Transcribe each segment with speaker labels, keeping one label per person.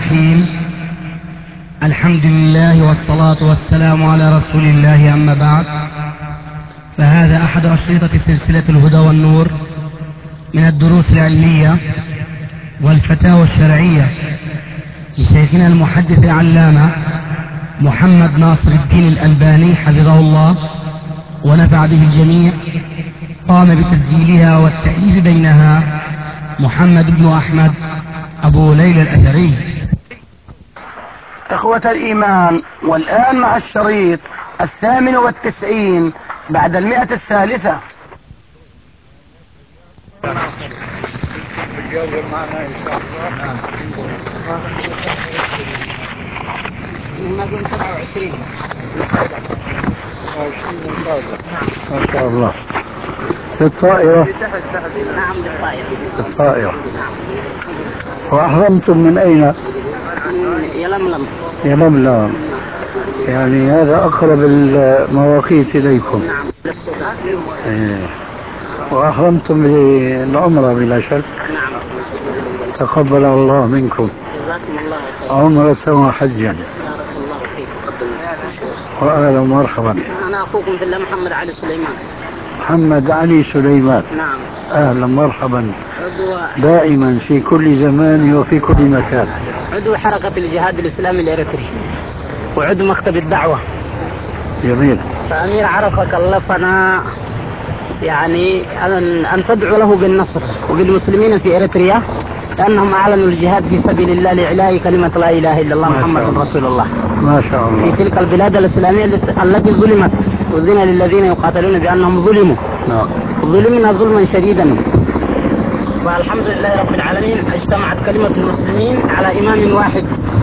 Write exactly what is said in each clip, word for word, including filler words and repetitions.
Speaker 1: الرحيم. الحمد لله والصلاة والسلام على رسول الله، أما بعد، فهذا أحد أشرطة سلسلة الهدى والنور من الدروس العلمية والفتاوى الشرعية لشيخنا المحدث العلامة محمد ناصر الدين الألباني حفظه الله ونفع به الجميع. قام بتسجيلها والتأليف بينها محمد بن أحمد أبو ليلى الأثري.
Speaker 2: إخوة الإيمان، والآن مع الشريط الثامن والتسعين بعد المئة الثالثة.
Speaker 3: ما شاء الله. للطائرة.
Speaker 2: نعم للطائرة.
Speaker 3: الطائرة. وأحرمتم من أين؟
Speaker 2: من يلملم.
Speaker 3: يلملم. يعني هذا أقرب المواقيت إليكم.
Speaker 2: نعم للسودان.
Speaker 3: إيه. وأحرمتم بالعمرة بلا شك.
Speaker 2: نعم.
Speaker 3: تقبل الله منكم.
Speaker 2: جزاكم الله خير.
Speaker 3: عمرة وحجا.
Speaker 2: بارك الله فيك.
Speaker 3: وأهلا ومرحبا.
Speaker 2: أنا أخوكم في الله محمد علي سليمان.
Speaker 3: محمد علي سليمان.
Speaker 2: نعم.
Speaker 3: أهلا مرحبا.
Speaker 2: عضو
Speaker 3: دائما في كل زمان وفي كل مكان.
Speaker 2: عضو حركة الجهاد الإسلامي الإريتري وعضو مكتب الدعوة.
Speaker 3: جميل.
Speaker 2: فأمير عرفة كلفنا يعني أن, أن تدعو له بالنصر وبالمسلمين في إريتريا، لأنهم أعلنوا الجهاد في سبيل الله لإعلاء كلمة لا إله إلا الله محمد رسول الله.
Speaker 3: ما شاء الله.
Speaker 2: في تلك البلاد الإسلامية التي ظلمت، أذن للذين يقاتلون بأنهم ظلموا.
Speaker 3: نعم.
Speaker 2: ظلمنا ظلما شديدا، والحمد لله رب العالمين اجتمعت كلمة المسلمين على إمام واحد،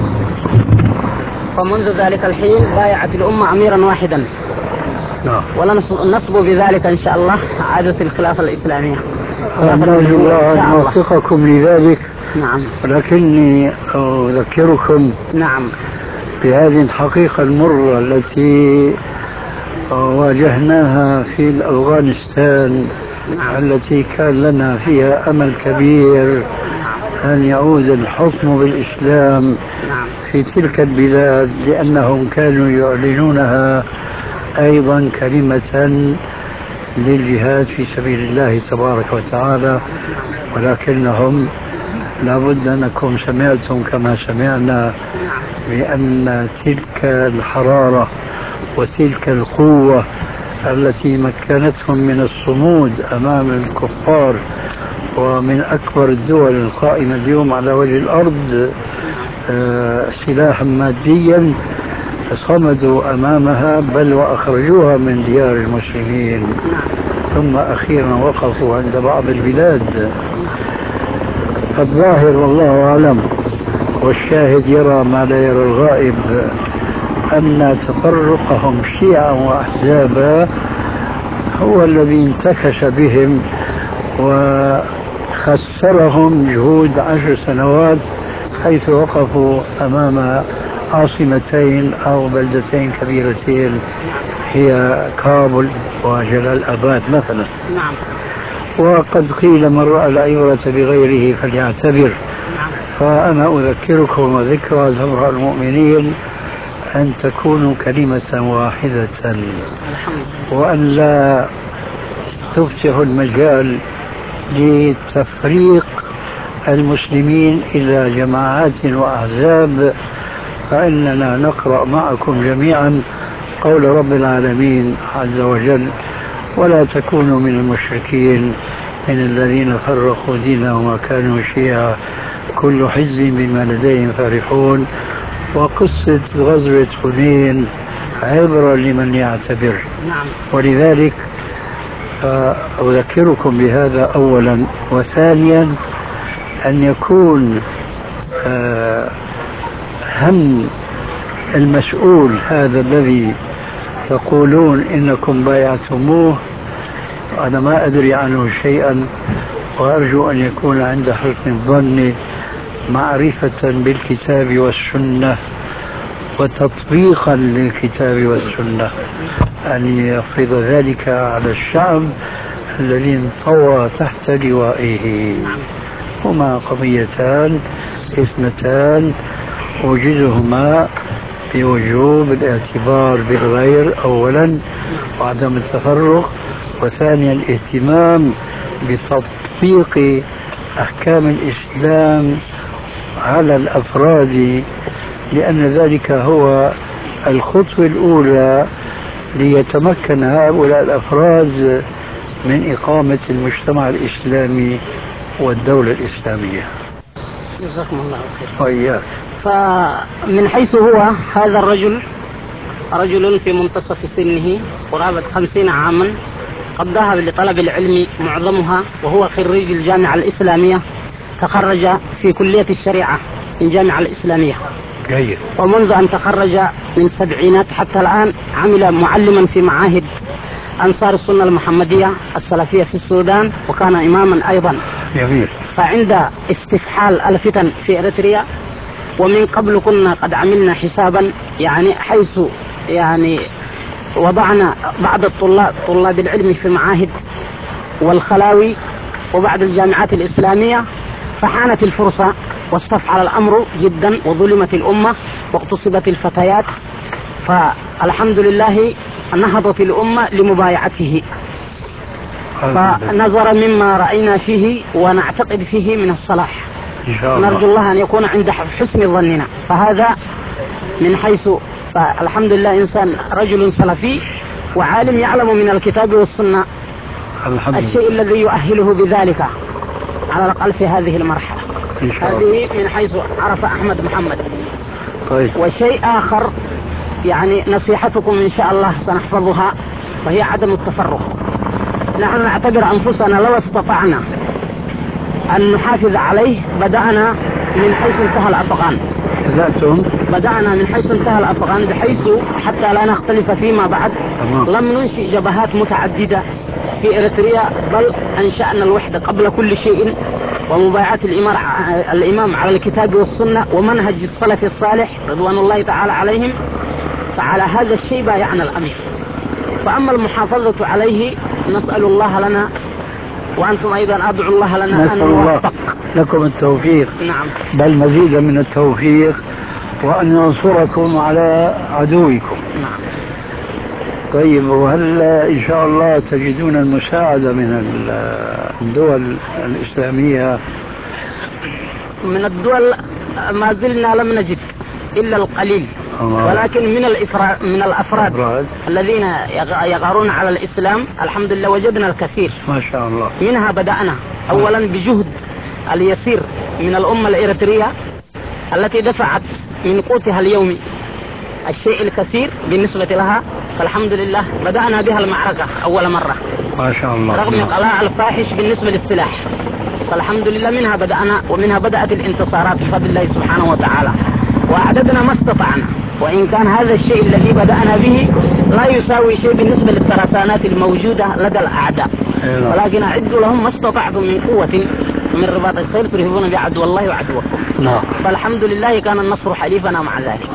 Speaker 2: فمنذ ذلك الحين بايعت الأمة أميرا واحدا.
Speaker 3: نعم.
Speaker 2: ونصب بذلك إن شاء الله عادة الخلافة الإسلامية.
Speaker 3: نرجو الله أن يوفقكم لذلك.
Speaker 2: نعم.
Speaker 3: ولكني أذكركم
Speaker 2: نعم
Speaker 3: بهذه الحقيقة المرة التي واجهناها في أفغانستان. نعم. التي كان لنا فيها أمل كبير. نعم. أن يعود الحكم بالإسلام. نعم. في تلك البلاد، لأنهم كانوا يعلنونها أيضا كلمة للجهاد في سبيل الله تبارك وتعالى. ولكنهم لابد أنكم سمعتم كما سمعنا بأن تلك الحرارة وتلك القوة التي مكنتهم من الصمود أمام الكفار ومن أكبر الدول القائمة اليوم على وجه الأرض آه سلاحا ماديا، صمدوا أمامها، بل وأخرجوها من ديار المسلمين، ثم أخيرا وقفوا عند بعض البلاد. الظاهر والله أعلم والشاهد يرى ما لا يرى الغائب، أن تفرقهم شيعا وأحزابا هو الذي انتكس بهم وخسرهم جهود عشر سنوات، حيث وقفوا أمام عاصمتين أو بلدتين كبيرتين هي كابول وجلال آباد مثلا.
Speaker 2: نعم.
Speaker 3: وقد قيل من رأى العبرة بغيره فليعتبر. نعم. فأنا أذكركم وذكرى زمر المؤمنين أن تكونوا كلمة واحدة، وأن لا تفتحوا المجال لتفريق المسلمين إلى جماعات وأحزاب، فإننا نقرأ معكم جميعا قول رب العالمين عز وجل: ولا تكونوا من المشركين من الذين فرقوا دينهم وكانوا شيعا كل حزب بما لديهم فرحون. وقصة غزوة حنين عبرة لمن يعتبر. نعم. ولذلك أذكركم بهذا أولا. وثانيا أن يكون هم المسؤول هذا الذي تقولون إنكم بايعتموه، أنا ما أدري عنه شيئا، وأرجو أن يكون عند حسن الظن معرفة بالكتاب والسنة وتطبيقا للكتاب والسنة، أن يفرض ذلك على الشعب الذي انطوى تحت لوائه. هما قضيتان اثنتان أوجزهما بوجوب الاعتبار بالغير أولا وعدم التفرق، وثانيا الاهتمام بتطبيق أحكام الإسلام على الأفراد، لأن ذلك هو الخطوة الأولى ليتمكن هؤلاء الأفراد من إقامة المجتمع الإسلامي والدولة الإسلامية.
Speaker 2: جزاكم الله خير.
Speaker 3: وإياك.
Speaker 2: فمن حيث هو هذا الرجل رجل في منتصف سنه قرابة خمسين عاما، قد ذهب لطلب العلم معظمها، وهو خريج الجامعة الإسلامية، تخرج في كلية الشريعة من الجامعة الإسلامية.
Speaker 3: جيد.
Speaker 2: ومنذ أن تخرج من السبعينات حتى الآن عمل معلما في معاهد أنصار السنة المحمدية السلفية في السودان، وكان إماما أيضا.
Speaker 3: جميل.
Speaker 2: فعند استفحال الفتن في إريتريا، ومن قبل كنا قد عملنا حسابا يعني حيث يعني وضعنا بعض الطلاب طلاب العلم في المعاهد والخلاوي وبعض الجامعات الإسلامية، فحانت الفرصة واستفحل الأمر جدا، وظلمت الأمة واغتصبت الفتيات، فالحمد لله نهضت الأمة لمبايعته. فنظر مما رأينا فيه ونعتقد فيه من الصلاح،
Speaker 3: إن شاء الله.
Speaker 2: نرجو الله أن يكون عند حسن ظننا. فهذا من حيث، فالحمد لله إنسان رجل سلفي وعالم يعلم من الكتاب والسنة الشيء الذي يؤهله بذلك على الأقل في هذه المرحلة. هذه من حيث عرف أحمد محمد.
Speaker 3: طيب.
Speaker 2: وشيء آخر يعني نصيحتكم إن شاء الله سنحفظها، وهي عدم التفرق. نحن نعتبر أنفسنا لو استطعنا أن نحافظ عليه بدأنا من حيث انتهى الأفغان.
Speaker 3: بدأتم؟
Speaker 2: بدأنا من حيث انتهى الأفغان، بحيث حتى لا نختلف فيما بعد لم ننشئ جبهات متعددة في إريتريا، بل أنشأنا الوحدة قبل كل شيء، ومبايعة الإمام على الكتاب والسنة ومنهج السلف الصالح رضوان الله تعالى عليهم. فعلى هذا الشيء بايعنا الأمير. فأما المحافظة عليه نسأل الله لنا، وأنتم أيضا أدعو الله لنا أن نوفق
Speaker 3: لكم التوفيق.
Speaker 2: نعم.
Speaker 3: بل مزيدا من التوفيق، وأن ينصركم على عدوكم.
Speaker 2: نعم.
Speaker 3: طيب، وهل إن شاء الله تجدون المساعدة من الدول الإسلامية؟
Speaker 2: من الدول ما زلنا لم نجد إلا القليل، ولكن من الإفراد من الأفراد أفراد. الذين يغارون على الإسلام الحمد لله وجدنا الكثير
Speaker 3: ما شاء الله.
Speaker 2: منها بدأنا أولا بجهد اليسير من الأمة الإريترية التي دفعت من قوتها اليومي الشيء الكثير بالنسبة لها، فالحمد لله بدأنا بها المعركة أول مرة
Speaker 3: ما شاء الله،
Speaker 2: رغم قلاع الفاحش بالنسبة للسلاح، فالحمد لله منها بدأنا، ومنها بدأت الانتصارات بفضل الله سبحانه وتعالى، وأعددنا ما استطعنا، وإن كان هذا الشيء الذي بدأنا به لا يساوي شيء بالنسبة للترسانات الموجودة لدى الأعداء، ولكن أعدوا لهم ما استطعتم من قوة من رباط الخيل ترهبون بعدو الله وعدوكم.
Speaker 3: نعم.
Speaker 2: فالحمد لله كان النصر حليفنا مع ذلك.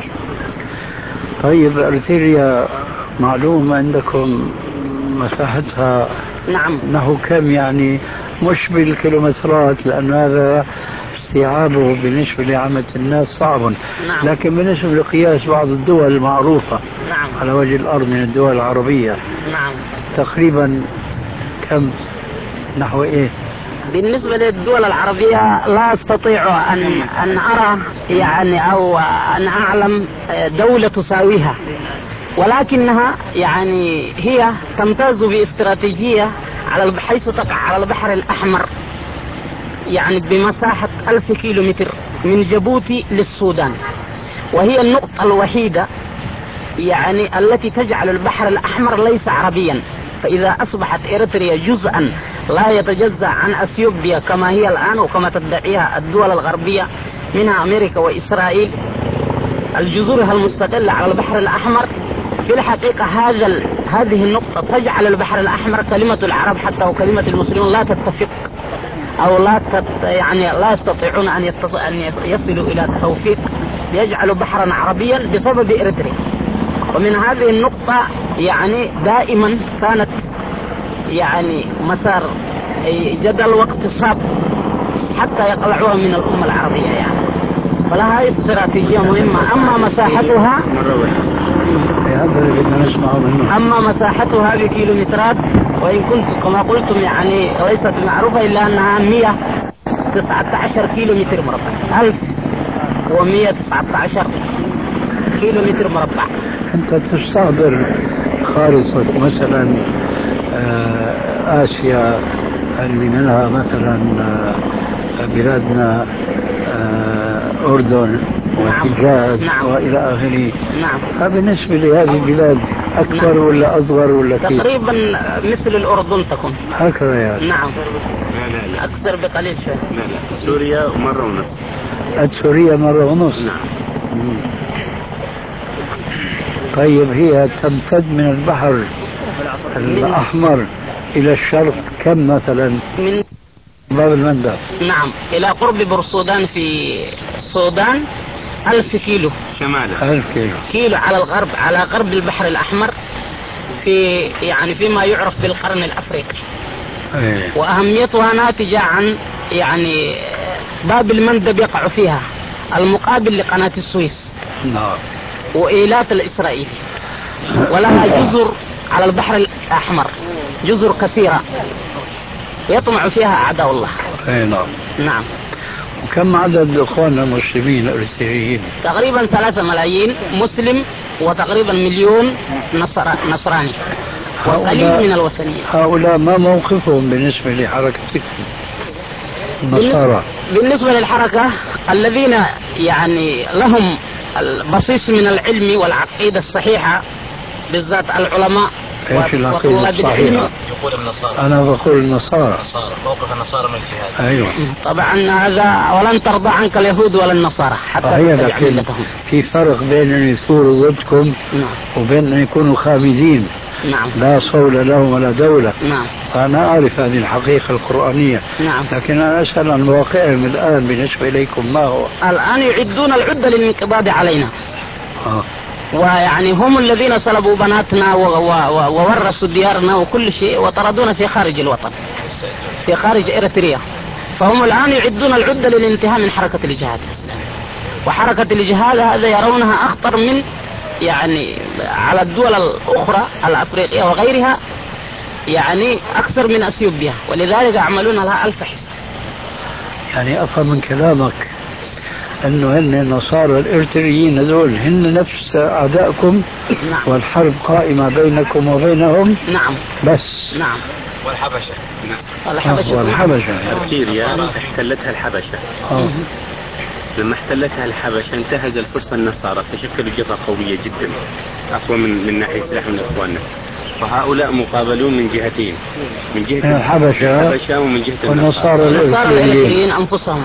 Speaker 3: طيب، إريتريا معلوم عندكم مساحتها؟
Speaker 2: نعم.
Speaker 3: أنه كم يعني، مش بالكيلومترات لأن هذا استيعابه بالنسبة لعامة الناس صعب.
Speaker 2: نعم.
Speaker 3: لكن بالنسبة لقياس بعض الدول المعروفة
Speaker 2: نعم.
Speaker 3: على وجه الأرض من الدول العربية.
Speaker 2: نعم.
Speaker 3: تقريبا كم، نحو إيه؟
Speaker 2: بالنسبة للدول العربية لا أستطيع أن أن أرى يعني أو أن أعلم دولة تساويها، ولكنها يعني هي تمتاز باستراتيجية على حيث تقع على البحر الأحمر، يعني بمساحة ألف كيلو متر من جيبوتي للسودان، وهي النقطة الوحيدة يعني التي تجعل البحر الأحمر ليس عربيا. فإذا أصبحت إريتريا جزءا لا يتجزأ عن أثيوبيا كما هي الآن وكما تدعيها الدول الغربية منها أمريكا وإسرائيل، الجزرها المستقلة على البحر الأحمر، في الحقيقة هذا هذه النقطة تجعل البحر الأحمر كلمة العرب حتى وكلمة المسلمين لا تتفق أو لا تت يعني لا يستطيعون أن, يتص... أن يصلوا إلى التوفيق ليجعلوا بحرا عربيا بسبب إريتريا. ومن هذه النقطة يعني دائما كانت يعني مسار جدل واقتصاد حتى يقلعوها من الأمة العربية يعني. فلها استراتيجية مهمة. أما مساحتها
Speaker 3: هذا اللي بدنا نسمعه منه.
Speaker 2: أما مساحتها بكيلومترات، وإن كنت كما قلتم يعني ليست معروفة إلا أنها مئة وتسعة عشر كيلو متر مربع، ألف ومئة وتسعة عشر كيلو متر مربع.
Speaker 3: أنت تستحضر خارطة مثلا آه، آسيا اللي منها مثلا آه، بلادنا آه، أردن وحجاز
Speaker 2: نعم.
Speaker 3: وإلى آخره.
Speaker 2: نعم.
Speaker 3: فبالنسبة لهذه البلاد أكبر
Speaker 2: نعم.
Speaker 3: ولا أصغر ولا كيف؟
Speaker 2: تقريبا مثل الأردن تكون.
Speaker 3: هكذا يعني.
Speaker 2: نعم.
Speaker 4: لا لا لا
Speaker 2: أكثر بقليل شوي.
Speaker 4: لا لا سوريا مرة ونص.
Speaker 3: سوريا مرة ونص.
Speaker 4: نعم.
Speaker 3: مم. طيب هي تمتد من البحر الأحمر إلى الشرق كم مثلا؟
Speaker 2: من
Speaker 3: باب المندب.
Speaker 2: نعم إلى قرب بورسودان في السودان ألف كيلو
Speaker 4: شمالا.
Speaker 3: ألف كيلو.
Speaker 2: كيلو على الغرب، على غرب البحر الأحمر، في يعني فيما يعرف بالقرن الأفريقي.
Speaker 3: ايه.
Speaker 2: وأهميتها ناتجة عن يعني باب المندب يقع فيها المقابل لقناة السويس
Speaker 3: نعم.
Speaker 2: وإيلات الإسرائيلي، ولها جزر على البحر الأحمر، جزر كثيرة يطمع فيها أعداء الله.
Speaker 3: ايه نعم.
Speaker 2: نعم.
Speaker 3: وكم عدد اخواننا المسلمين الاريتريين؟
Speaker 2: تقريبا ثلاثة ملايين مسلم، وتقريبا مليون نصر... نصراني، وقليل من الوثنيين.
Speaker 3: هؤلاء ما موقفهم بالنسبة لحركتكم
Speaker 2: بالنسبة,
Speaker 3: النصارى؟
Speaker 2: بالنسبة للحركة الذين يعني لهم البصيص من العلم والعقيدة الصحيحة، بالذات العلماء
Speaker 3: ايش العقيدة
Speaker 2: وطلاب العلم.
Speaker 3: الصحيحة؟
Speaker 5: يقول النصارى.
Speaker 3: انا بقول النصارى.
Speaker 5: النصارى، موقف النصارى من الجهاد.
Speaker 3: ايوه.
Speaker 2: طبعا هذا ولن ترضى عنك اليهود ولا النصارى حتى
Speaker 3: صحيح،
Speaker 2: تتبع
Speaker 3: لكن
Speaker 2: ملتهم.
Speaker 3: في فرق بين ان يثوروا ضدكم
Speaker 2: نعم.
Speaker 3: وبين ان يكونوا خامدين
Speaker 2: نعم.
Speaker 3: لا صول لهم ولا دولة.
Speaker 2: نعم.
Speaker 3: فأنا أعرف هذه الحقيقة القرآنية.
Speaker 2: نعم.
Speaker 3: لكن أنا أسأل عن واقعهم الآن بالنسبة إليكم، ما هو؟
Speaker 2: الآن يعدون العدة للانقضاض علينا.
Speaker 3: آه.
Speaker 2: ويعني هم الذين صلبوا بناتنا وورثوا ديارنا وكل شيء، وطردونا في خارج الوطن، في خارج إريتريا. فهم الآن يعدون العدة للانتهاء من حركة الجهاد الإسلامي. وحركة الجهاد هذا يرونها أخطر من يعني على الدول الأخرى الأفريقية وغيرها، يعني أكثر من أثيوبيا، ولذلك يعملون لها ألف حساب.
Speaker 3: يعني أفهم من كلامك أنه هن النصارى الإرتريين هذول هن نفس أعدائكم.
Speaker 2: نعم.
Speaker 3: والحرب قائمة بينكم وبينهم.
Speaker 2: نعم.
Speaker 3: بس.
Speaker 2: نعم.
Speaker 5: والحبشة.
Speaker 2: والحبشة.
Speaker 3: آه. والحبشة.
Speaker 4: أرتيريا احتلتها الحبشة.
Speaker 3: آه.
Speaker 4: لما احتلتها الحبشة انتهز الفرصة النصارى فشكلوا جبهة قوية جدا، أقوى من من ناحية سلاح من إخواننا. وهؤلاء مقابلون من جهتين، من جهة
Speaker 3: من الحبشة,
Speaker 4: الحبشة ومن جهة
Speaker 3: والنصارى
Speaker 2: النصارى
Speaker 3: الإرتريين
Speaker 2: الإريتريين أنفسهم.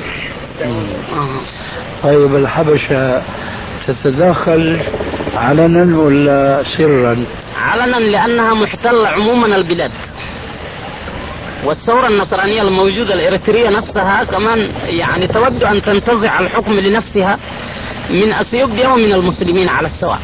Speaker 3: طيب الحبشة تتداخل علنا ولا سرا؟
Speaker 2: علنا، لأنها محتلة عموما البلاد. والثورة النصرانية الموجودة الإريترية نفسها كمان يعني تود أن تنتزع الحكم لنفسها من أثيوبيا ومن المسلمين على السواء،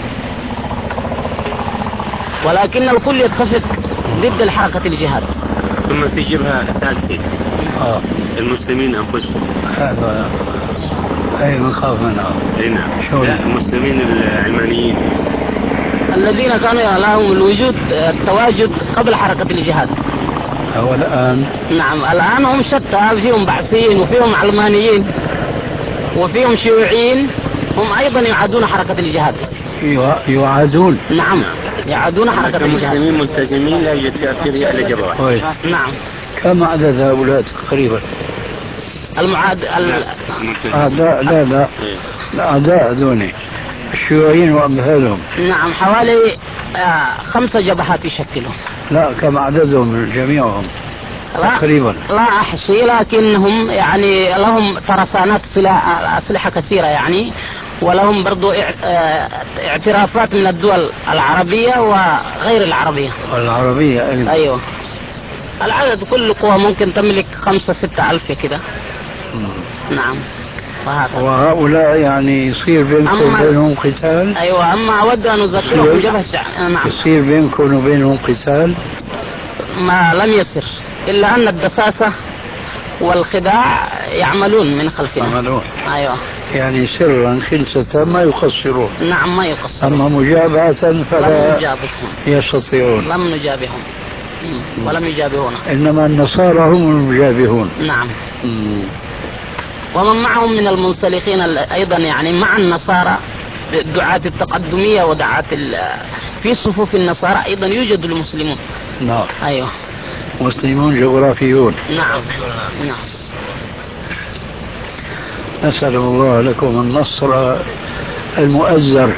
Speaker 2: ولكن الكل يتفق ضد الحركة الجهاد.
Speaker 4: ثم في جبهة ثالثة،
Speaker 3: آه.
Speaker 4: المسلمين أنفسهم.
Speaker 3: هذا أي نخاف منها.
Speaker 4: أي نعم.
Speaker 3: شو
Speaker 4: لا، المسلمين العلمانيين
Speaker 2: الذين كانوا لهم الوجود التواجد قبل حركة الجهاد.
Speaker 3: هو الآن.
Speaker 2: نعم. الآن هم شتى، فيهم بعثيين وفيهم علمانيين وفيهم شيوعيين، هم أيضا يعادون حركة الجهاد.
Speaker 3: يعادون.
Speaker 2: نعم. يعادون حركة الجهاد.
Speaker 4: كمسلمين ملتزمين لا يوجد في أرتيريا إلا جبهة واحدة.
Speaker 2: نعم.
Speaker 3: كم عدد هؤلاء تقريبا؟
Speaker 2: المعاد ال...
Speaker 3: أعداء لا لا الأعداء دوني الشيوعيين وأمثالهم.
Speaker 2: نعم. حوالي آه خمسة جبهات يشكلون.
Speaker 3: لا، كم عددهم جميعهم
Speaker 2: لا
Speaker 3: تقريبا؟
Speaker 2: لا أحصي، لكنهم يعني لهم ترسانات سلاح أسلحة كثيرة يعني، ولهم برضو اعترافات من الدول العربية وغير العربية.
Speaker 3: العربية أيضا.
Speaker 2: أيوة. العدد كل قوة ممكن تملك خمسة ستة ألف كده. نعم. وهكذا.
Speaker 3: وهؤلاء يعني يصير بينكم وبينهم قتال؟
Speaker 2: أيوة. أما أود أن أذكركم جبهة شع... نعم.
Speaker 3: يصير بينكم وبينهم قتال؟
Speaker 2: ما لم يسر، إلا أن الدساسة والخداع يعملون من خلفنا.
Speaker 3: يعملون.
Speaker 2: أيوة.
Speaker 3: يعني سرا خلسة ما يقصرون.
Speaker 2: نعم ما يقصرون.
Speaker 3: أما مجابهة فلا
Speaker 2: لم نجابههم.
Speaker 3: يستطيعون.
Speaker 2: لم نجابههم ولم يجابهونا.
Speaker 3: إنما النصارى هم المجابهون.
Speaker 2: نعم.
Speaker 3: مم.
Speaker 2: ومن معهم من المنسلخين أيضا، يعني مع النصارى دعاة التقدمية ودعاة في صفوف النصارى أيضا يوجد المسلمون.
Speaker 3: نعم.
Speaker 2: أيوة.
Speaker 3: مسلمون جغرافيون.
Speaker 2: نعم. نعم.
Speaker 3: نسأل الله لكم النصر المؤزر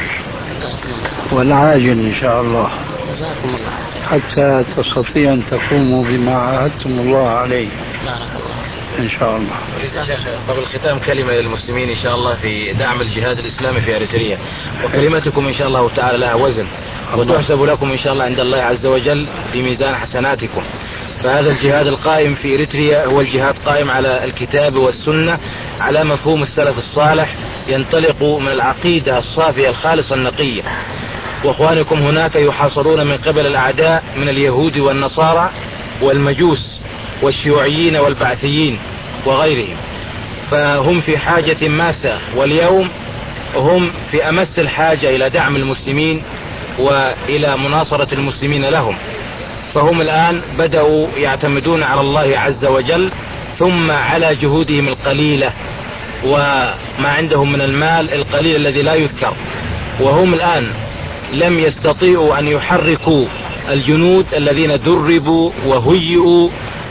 Speaker 3: والعاجل إن شاء الله،
Speaker 2: جزاكم الله
Speaker 3: حتى تستطيع أن تقوموا بما عاهدتم الله عليه.
Speaker 2: بارك الله
Speaker 3: إن شاء الله.
Speaker 5: شيخ قبل الختام كلمة للمسلمين إن شاء الله في دعم الجهاد الإسلامي في أريتريا، وكلمتكم إن شاء الله تعالى لها وزن وتحسب لكم إن شاء الله عند الله عز وجل في ميزان حسناتكم. فهذا الجهاد القائم في إريتريا هو الجهاد قائم على الكتاب والسنة على مفهوم السلف الصالح، ينطلق من العقيدة الصافية الخالصة النقية. واخوانكم هناك يحاصرون من قبل الأعداء من اليهود والنصارى والمجوس والشيوعيين والبعثيين وغيرهم، فهم في حاجة ماسة، واليوم هم في أمس الحاجة إلى دعم المسلمين وإلى مناصرة المسلمين لهم. فهم الآن بدأوا يعتمدون على الله عز وجل، ثم على جهودهم القليلة وما عندهم من المال القليل الذي لا يذكر. وهم الآن لم يستطيعوا أن يحركوا الجنود الذين دربوا وهيئوا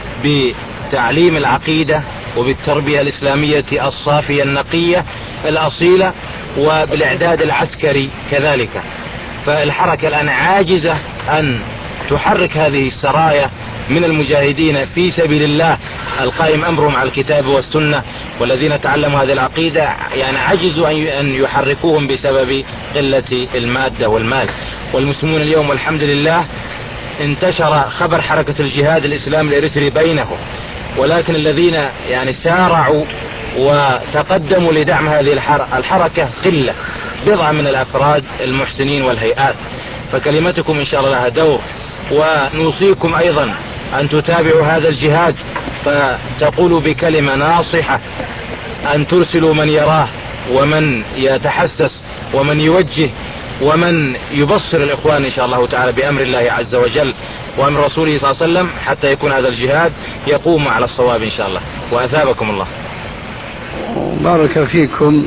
Speaker 5: بتعليم العقيدة وبالتربية الإسلامية الصافية النقية الأصيلة وبالإعداد العسكري كذلك. فالحركة الآن عاجزة أن تحرك هذه السرايا من المجاهدين في سبيل الله القائم أمرهم على الكتاب والسنة، والذين تعلموا هذه العقيدة يعني عجزوا أن يحركوهم بسبب قلة المادة والمال. والمسلمون اليوم والحمد لله انتشر خبر حركة الجهاد الإسلامي الإريتري بينهم، ولكن الذين يعني سارعوا وتقدموا لدعم هذه الحركة قلة، بضعة من الأفراد المحسنين والهيئات. فكلمتكم إن شاء الله لها دور، ونوصيكم أيضا أن تتابعوا هذا الجهاد، فتقولوا بكلمة ناصحة، أن ترسلوا من يراه ومن يتحسس ومن يوجه ومن يبصر الإخوان إن شاء الله تعالى بأمر الله عز وجل وأمر رسوله صلى الله عليه وسلم، حتى يكون هذا الجهاد يقوم على الصواب إن شاء الله. وأثابكم الله.
Speaker 3: بارك فيكم.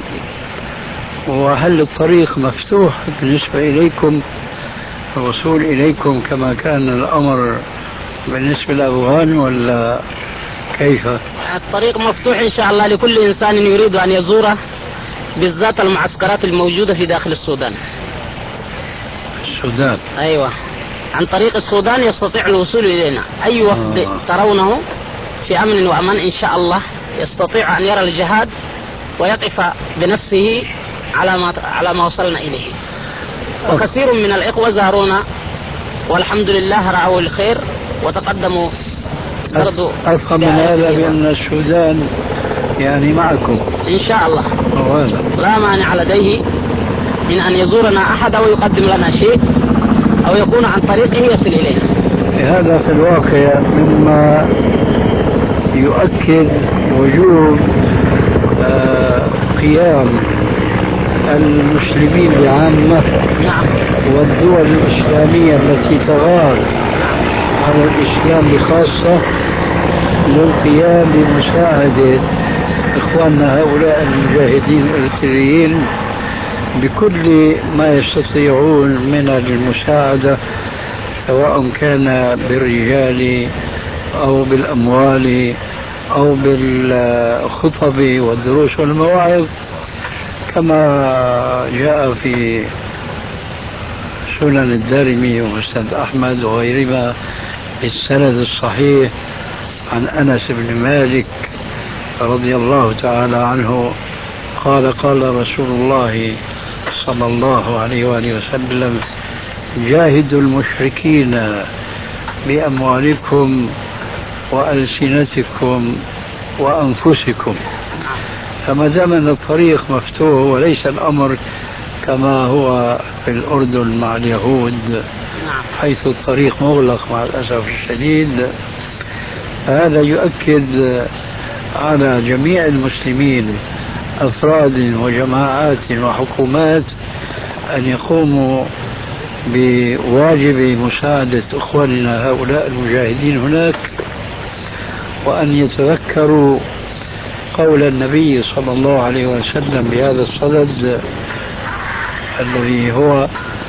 Speaker 3: وهل الطريق مفتوح بالنسبة إليكم الوصول إليكم كما كان الأمر بالنسبة للأفغان، ولا كيف؟
Speaker 2: الطريق مفتوح إن شاء الله لكل إنسان يريد أن يزوره، بالذات المعسكرات الموجودة في داخل السودان.
Speaker 3: السودان؟
Speaker 2: أيوة، عن طريق السودان يستطيع الوصول إلينا. أي وفد آه. ترونه في أمن وأمان إن شاء الله يستطيع أن يرى الجهاد ويقف بنفسه على ما على ما وصلنا إليه. وكثير من الإخوة زارونا والحمد لله رأوا الخير وتقدموا. برضو
Speaker 3: أفهم من هذا بأن السودان يعني معكم
Speaker 2: إن شاء الله،
Speaker 3: وهذا
Speaker 2: لا مانع لديه من أن يزورنا أحد أو يقدم لنا شيء أو يكون عن طريقه يصل إلينا.
Speaker 3: هذا في الواقع مما يؤكد وجوب آه قيام المسلمين بعامة
Speaker 2: نعم.
Speaker 3: والدول الإسلامية التي تغار على الإسلام بخاصة للقيام بمساعدة إخواننا هؤلاء المجاهدين الإريتريين بكل ما يستطيعون من المساعدة، سواء كان بالرجال أو بالأموال أو بالخطب والدروس والمواعظ، كما جاء في سنن الدارمي ومسند أحمد وغيرهما بالسند الصحيح عن أنس بن مالك رضي الله تعالى عنه قال قال رسول الله صلى الله عليه وآله وسلم: جاهدوا المشركين بأموالكم وألسنتكم وأنفسكم. فما دام أن الطريق مفتوح وليس الأمر كما هو في الأردن مع اليهود حيث الطريق مغلق مع الأسف الشديد، هذا يؤكد على جميع المسلمين أفراد وجماعات وحكومات أن يقوموا بواجب مساعدة إخواننا هؤلاء المجاهدين هناك، وأن يتذكروا قول النبي صلى الله عليه وسلم بهذا الصدد الذي هو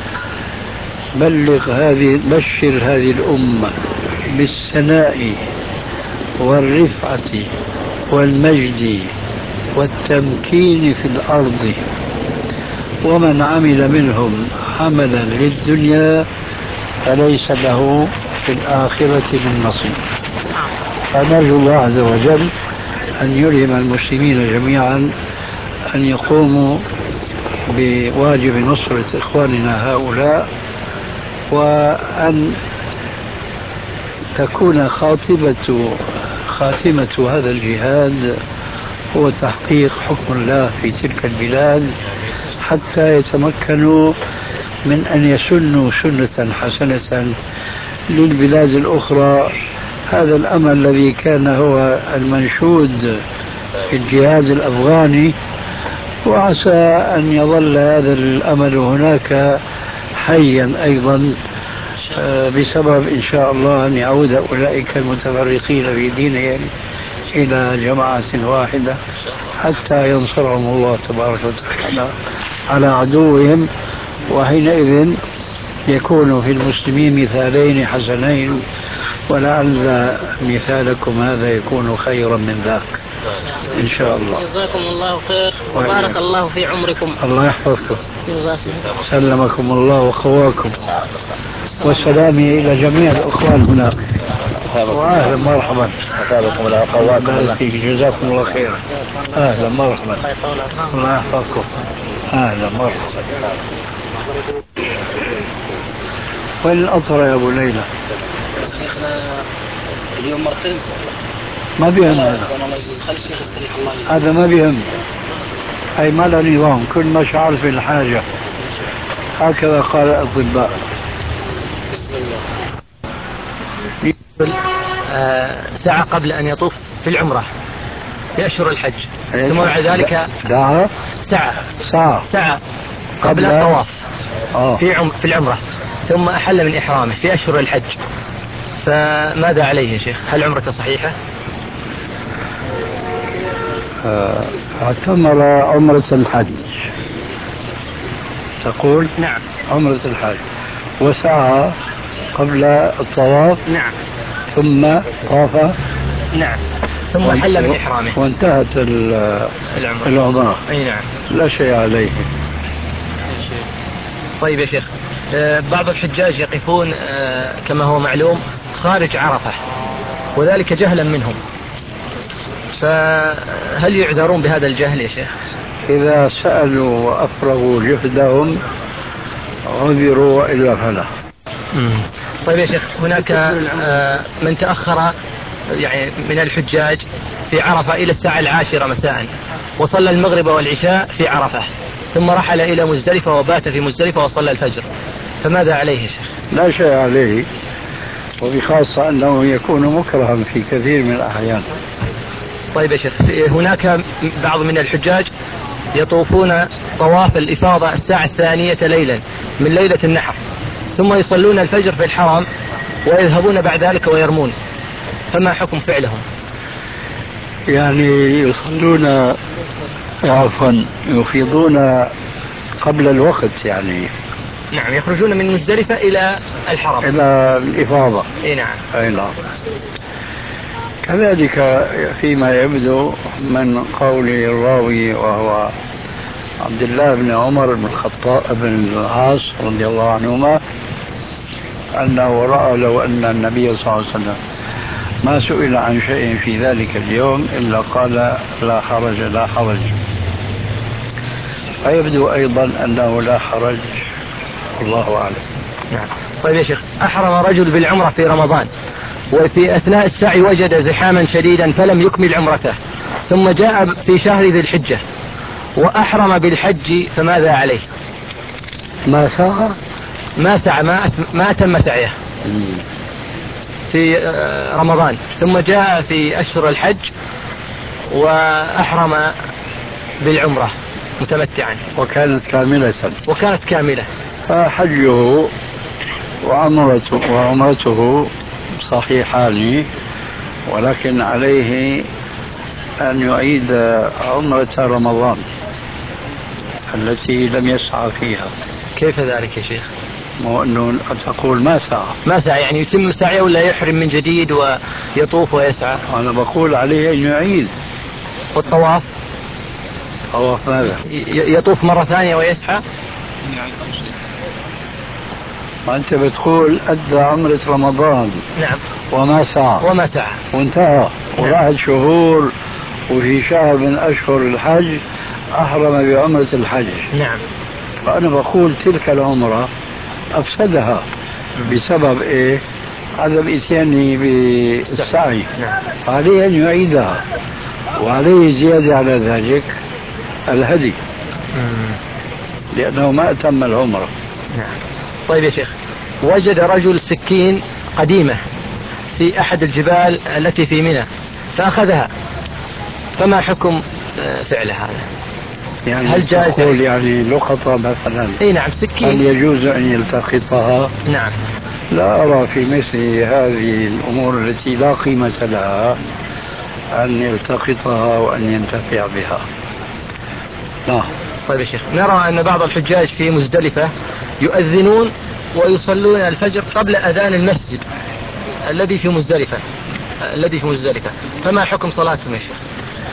Speaker 3: بلغ هذه بشر هذه الأمة بالثناء والرفعة والمجد والتمكين في الأرض، ومن عمل منهم عملا للدنيا فليس له في الآخرة من نصيب. فنرجو الله عز وجل أن يلهم المسلمين جميعا أن يقوموا بواجب نصرة إخواننا هؤلاء، وأن تكون خاتمة خاتمة هذا الجهاد هو تحقيق حكم الله في تلك البلاد، حتى يتمكنوا من أن يسنوا سنة حسنة للبلاد الأخرى. هذا الأمل الذي كان هو المنشود في الجهاد الأفغاني، وعسى أن يظل هذا الأمل هناك حيا أيضا بسبب إن شاء الله أن يعود أولئك المتفرقين في دينهم إلى جماعة واحدة حتى ينصرهم الله تبارك وتعالى على عدوهم، وحينئذ يكون في المسلمين مثالين حسنين، ولعل مثالكم هذا يكون خيرا من ذاك إن شاء الله.
Speaker 2: جزاكم الله خير وبارك الله في عمركم.
Speaker 3: الله يحفظكم.
Speaker 2: جزاكم
Speaker 3: سلمكم الله وقواكم، وسلامي إلى جميع الأخوان هنا، وأهلا مرحبا.
Speaker 5: أثابكم الله وقواكم الله.
Speaker 3: جزاكم الله خيرا. أهلا مرحبا. الله يحفظكم. أهلا مرحبا. وين الأطرة يا أبو ليلى؟
Speaker 2: شيخنا اليوم مرتين.
Speaker 3: ما بيهم هذا. هذا ما بيهم. أي ما له نظام، كل ما شعر في الحاجة. هكذا قال الأطباء.
Speaker 2: بسم الله. آه ساعة قبل أن يطوف في العمرة في أشهر الحج، ثم بعد ذلك
Speaker 3: ساعة
Speaker 2: ساعة
Speaker 3: ساعة
Speaker 2: ساعة قبل الطواف
Speaker 3: آه.
Speaker 2: في عم في العمرة، ثم أحل من إحرامه في أشهر الحج، فماذا عليه يا شيخ؟ هل عمرته صحيحة؟
Speaker 3: اعتمر عمرة الحج تقول؟
Speaker 2: نعم
Speaker 3: عمرة الحج، وسعى قبل الطواف.
Speaker 2: نعم.
Speaker 3: ثم طاف.
Speaker 2: نعم. ثم حل من إحرامه
Speaker 3: وانتهت
Speaker 2: العمرة.
Speaker 3: العمرة.
Speaker 2: أي نعم.
Speaker 3: لا شيء عليه.
Speaker 2: طيب يا شيخ، بعض الحجاج يقفون كما هو معلوم خارج عرفة، وذلك جهلا منهم، فهل يعذرون بهذا الجهل يا شيخ؟
Speaker 3: إذا سألوا وأفرغوا جهدهم عذروا وإلا فلا.
Speaker 2: طيب يا شيخ، هناك من تأخر يعني من الحجاج في عرفة إلى الساعة العاشرة مساء، وصلى المغرب والعشاء في عرفة، ثم رحل إلى مزدلفة وبات في مزدلفة وصلى الفجر، فماذا عليه يا شيخ؟
Speaker 3: لا شيء عليه، وبخاصة أنه يكون مكرها في كثير من الأحيان.
Speaker 2: طيب يا شيخ، هناك بعض من الحجاج يطوفون طواف الإفاضة الساعة الثانية ليلا من ليلة النحر، ثم يصلون الفجر في الحرم ويذهبون بعد ذلك ويرمون، فما حكم فعلهم؟
Speaker 3: يعني يصلون عفوا يفيضون قبل الوقت يعني.
Speaker 2: نعم، يخرجون من مزدلفة إلى الحرم
Speaker 3: إلى الإفاضة.
Speaker 2: اي نعم.
Speaker 3: اي نعم. كذلك فيما يبدو من قول الراوي وهو عبد الله بن عمر بن الخطاب بن العاص رضي الله عنهما أنه رأى لو أن النبي صلى الله عليه وسلم ما سئل عن شيء في ذلك اليوم إلا قال لا حرج لا حرج، فيبدو أيضا أنه لا حرج، الله أعلم.
Speaker 2: نعم. طيب يا شيخ، أحرم رجل بالعمرة في رمضان، وفي أثناء السعي وجد زحاما شديدا فلم يكمل عمرته، ثم جاء في شهر ذي الحجة وأحرم بالحج، فماذا عليه؟
Speaker 3: ما سعى
Speaker 2: ما سعى ما, ما أتم سعيه في رمضان، ثم جاء في أشهر الحج
Speaker 6: وأحرم بالعمرة متمتعا
Speaker 3: وكانت كاملة
Speaker 6: وكانت كاملة،
Speaker 3: فحجه وعمرته وعمرته صحيحان، ولكن عليه أن يعيد عمرة رمضان التي لم يسعى فيها.
Speaker 6: كيف ذلك يا شيخ؟
Speaker 3: مو أنه تقول ما سعى.
Speaker 6: ما سعى يعني يتم سعيه ولا يحرم من جديد ويطوف ويسعى؟
Speaker 3: أنا بقول عليه أن يعيد.
Speaker 6: والطواف؟
Speaker 3: طواف ماذا؟
Speaker 6: يطوف مرة ثانية ويسعى؟
Speaker 3: ما أنت بتقول أدى عمرة رمضان.
Speaker 6: نعم.
Speaker 3: وما سعى.
Speaker 6: وما سعى
Speaker 3: وانتهى.
Speaker 6: نعم.
Speaker 3: وراحت شهور، وفي شهر من أشهر الحج أحرم بعمرة الحج.
Speaker 6: نعم.
Speaker 3: فأنا بقول تلك العمرة أفسدها بسبب إيه؟ عدم إتيانه بالسعي.
Speaker 6: نعم.
Speaker 3: عليه أن يعيدها، وعليه زيادة على ذلك الهدي، لأنه ما أتم العمرة.
Speaker 6: نعم. طيب يا شيخ، وجد رجل سكين قديمة في أحد الجبال التي في منى فأخذها، فما حكم فعل هذا؟
Speaker 3: يعني
Speaker 6: هل جاز
Speaker 3: تقول يعني لقطة مثلا؟
Speaker 6: اي نعم، سكين.
Speaker 3: هل يجوز أن يلتقطها؟
Speaker 6: نعم.
Speaker 3: لا أرى في مثل هذه الأمور التي لا قيمة لها أن يلتقطها وأن ينتفع بها. لا.
Speaker 6: طيب يا شيخ، نرى أن بعض الحجاج في مزدلفة يؤذنون ويصلون الفجر قبل أذان المسجد الذي في مزدلفة الذي في مزدلفة فما حكم صلاتهم يا شيخ؟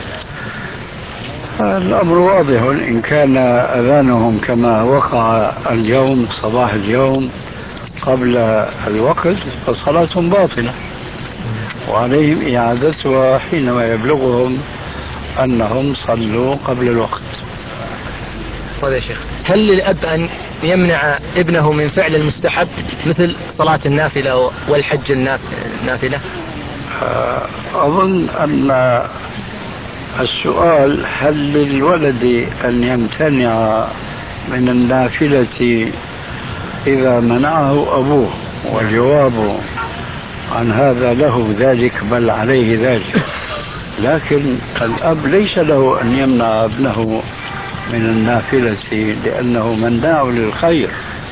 Speaker 3: الأمر واضح، إن كان أذانهم كما وقع اليوم صباح اليوم قبل الوقت فصلاتهم باطلة، وعليهم إعادتها حينما يبلغهم أنهم صلوا قبل الوقت.
Speaker 6: طيب يا شيخ، هل للأب أن يمنع ابنه من فعل المستحب مثل صلاة النافلة والحج النافلة؟
Speaker 3: أظن أن السؤال هل للولد أن يمتنع من النافلة إذا منعه أبوه، والجواب عن هذا له ذلك بل عليه ذلك، لكن الأب ليس له أن يمنع ابنه من النافلة لأنه مناع للخير.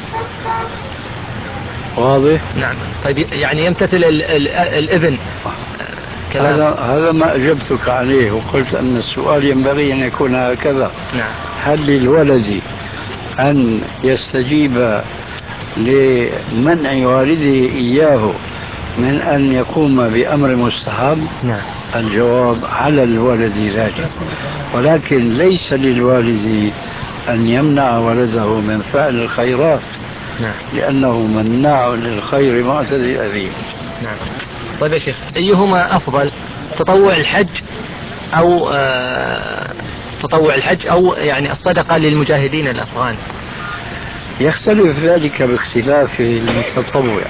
Speaker 3: واضح؟
Speaker 6: نعم. طيب يعني يمتثل ال ال الابن كلام.
Speaker 3: هذا هذا ما أجبتك عليه، وقلت أن السؤال ينبغي أن يكون هكذا.
Speaker 6: نعم.
Speaker 3: هل للولد أن يستجيب لمنع والده إياه من أن يقوم بأمر مستحب؟
Speaker 6: نعم.
Speaker 3: الجواب على الولد ذلك، ولكن ليس للوالد أن يمنع ولده من فعل الخيرات.
Speaker 6: نعم.
Speaker 3: لأنه مناع للخير معتدي أثيم.
Speaker 6: نعم. طيب يا شيخ، أيهما أفضل، تطوع الحج أو آه تطوع الحج أو يعني الصدقة للمجاهدين الأفغان؟
Speaker 3: يختلف ذلك باختلاف المتطوع،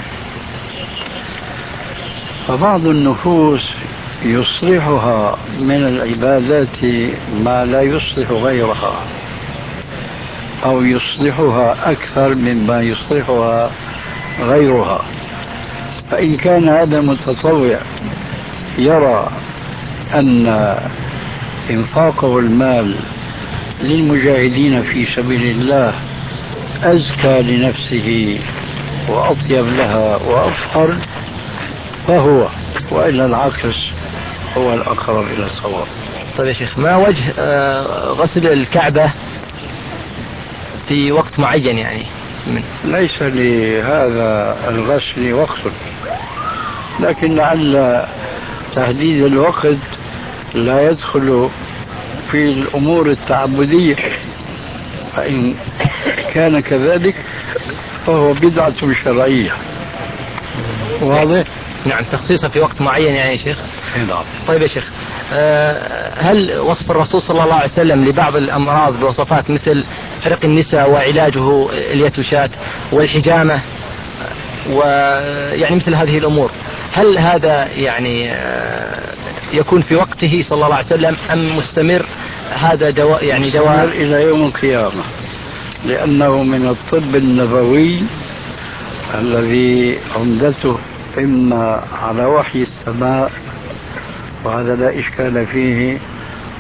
Speaker 3: فبعض النفوس يصلحها من العبادات ما لا يصلح غيرها، أو يصلحها أكثر مما يصلحها غيرها. فإن كان هذا المتطوع يرى أن إنفاقه المال للمجاهدين في سبيل الله أزكى لنفسه وأطيب لها وأطهر فهو، وإلا العكس هو الأقرب إلى الصواب.
Speaker 6: طيب يا شيخ، ما وجه غسل الكعبة في وقت معين يعني من؟
Speaker 3: ليس لهذا الغسل وقت، لكن لعل تحديد الوقت لا يدخل في الأمور التعبدية، فإن كان كذلك فهو بدعة شرعية. واضح؟
Speaker 6: نعم، تخصيصا في وقت معين يعني يا شيخ.
Speaker 3: نعم.
Speaker 6: طيب يا شيخ، هل وصف الرسول صلى الله عليه وسلم لبعض الأمراض بوصفات مثل حرق النساء وعلاجه اليتوشات والحجامة ويعني مثل هذه الأمور، هل هذا يعني يكون في وقته صلى الله عليه وسلم أم مستمر هذا دواء يعني دواء
Speaker 3: مستمر إلى يوم القيامة، لأنه من الطب النبوي الذي عمدته إما على وحي السماء وهذا لا إشكال فيه،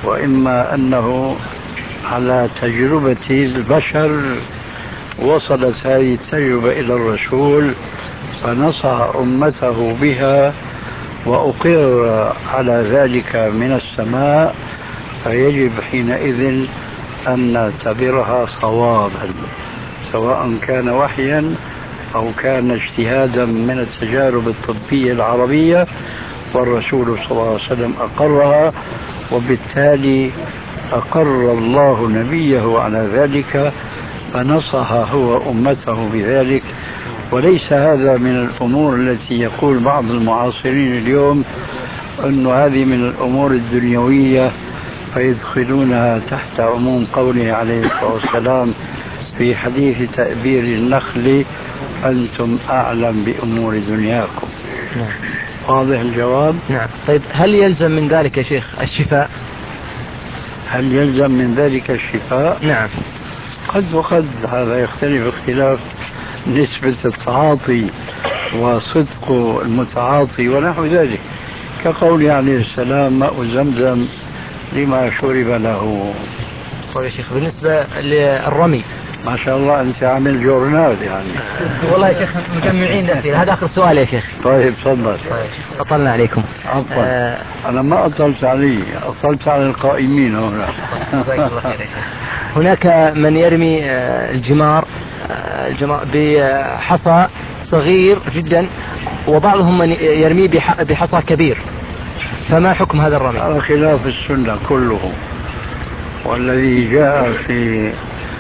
Speaker 3: وإما أنه على تجربة البشر وصلت هذه التجربة إلى الرسول فنصح أمته بها وأقر على ذلك من السماء، فيجب حينئذ أن نعتبرها صوابا، سواء كان وحيا أو كان اجتهادا من التجارب الطبية العربية، والرسول صلى الله عليه وسلم أقرها، وبالتالي أقر الله نبيه على ذلك فنصح هو أمته بذلك. وليس هذا من الأمور التي يقول بعض المعاصرين اليوم أن هذه من الأمور الدنيوية فيدخلونها تحت عموم قوله عليه الصلاة والسلام في حديث تأبير النخل: أنتم أعلم بأمور دنياكم.
Speaker 6: نعم.
Speaker 3: واضح الجواب؟
Speaker 6: نعم. طيب هل يلزم من ذلك يا شيخ الشفاء؟
Speaker 3: هل يلزم من ذلك الشفاء؟
Speaker 6: نعم.
Speaker 3: قد وقد، هذا يختلف اختلاف نسبة التعاطي وصدق المتعاطي ونحو ذلك، كقوله عليه السلام: ماء زمزم لما شرب له.
Speaker 6: طيب يا شيخ بالنسبة للرمي،
Speaker 3: ما شاء الله أنت عامل جورنال يعني.
Speaker 6: والله يا شيخ مجمعين الأسئلة. هذا آخر سؤال يا شيخ.
Speaker 3: طيب تفضل.
Speaker 6: طيب أطلنا عليكم.
Speaker 3: عفوا.
Speaker 6: آه
Speaker 3: أنا ما أطلت علي، أطلت على القائمين هنا.
Speaker 6: جزاك الله خير يا شيخ. هناك من يرمي آه الجمار آه الجمار بحصى صغير جدا، وبعضهم من يرميه بحصى كبير، فما حكم هذا الرمي؟
Speaker 3: على خلاف السنة كله، والذي جاء في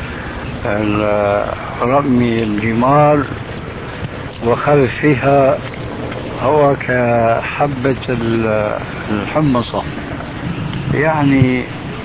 Speaker 3: رمي الجمار وخلفها هو كحبة الحمصة، يعني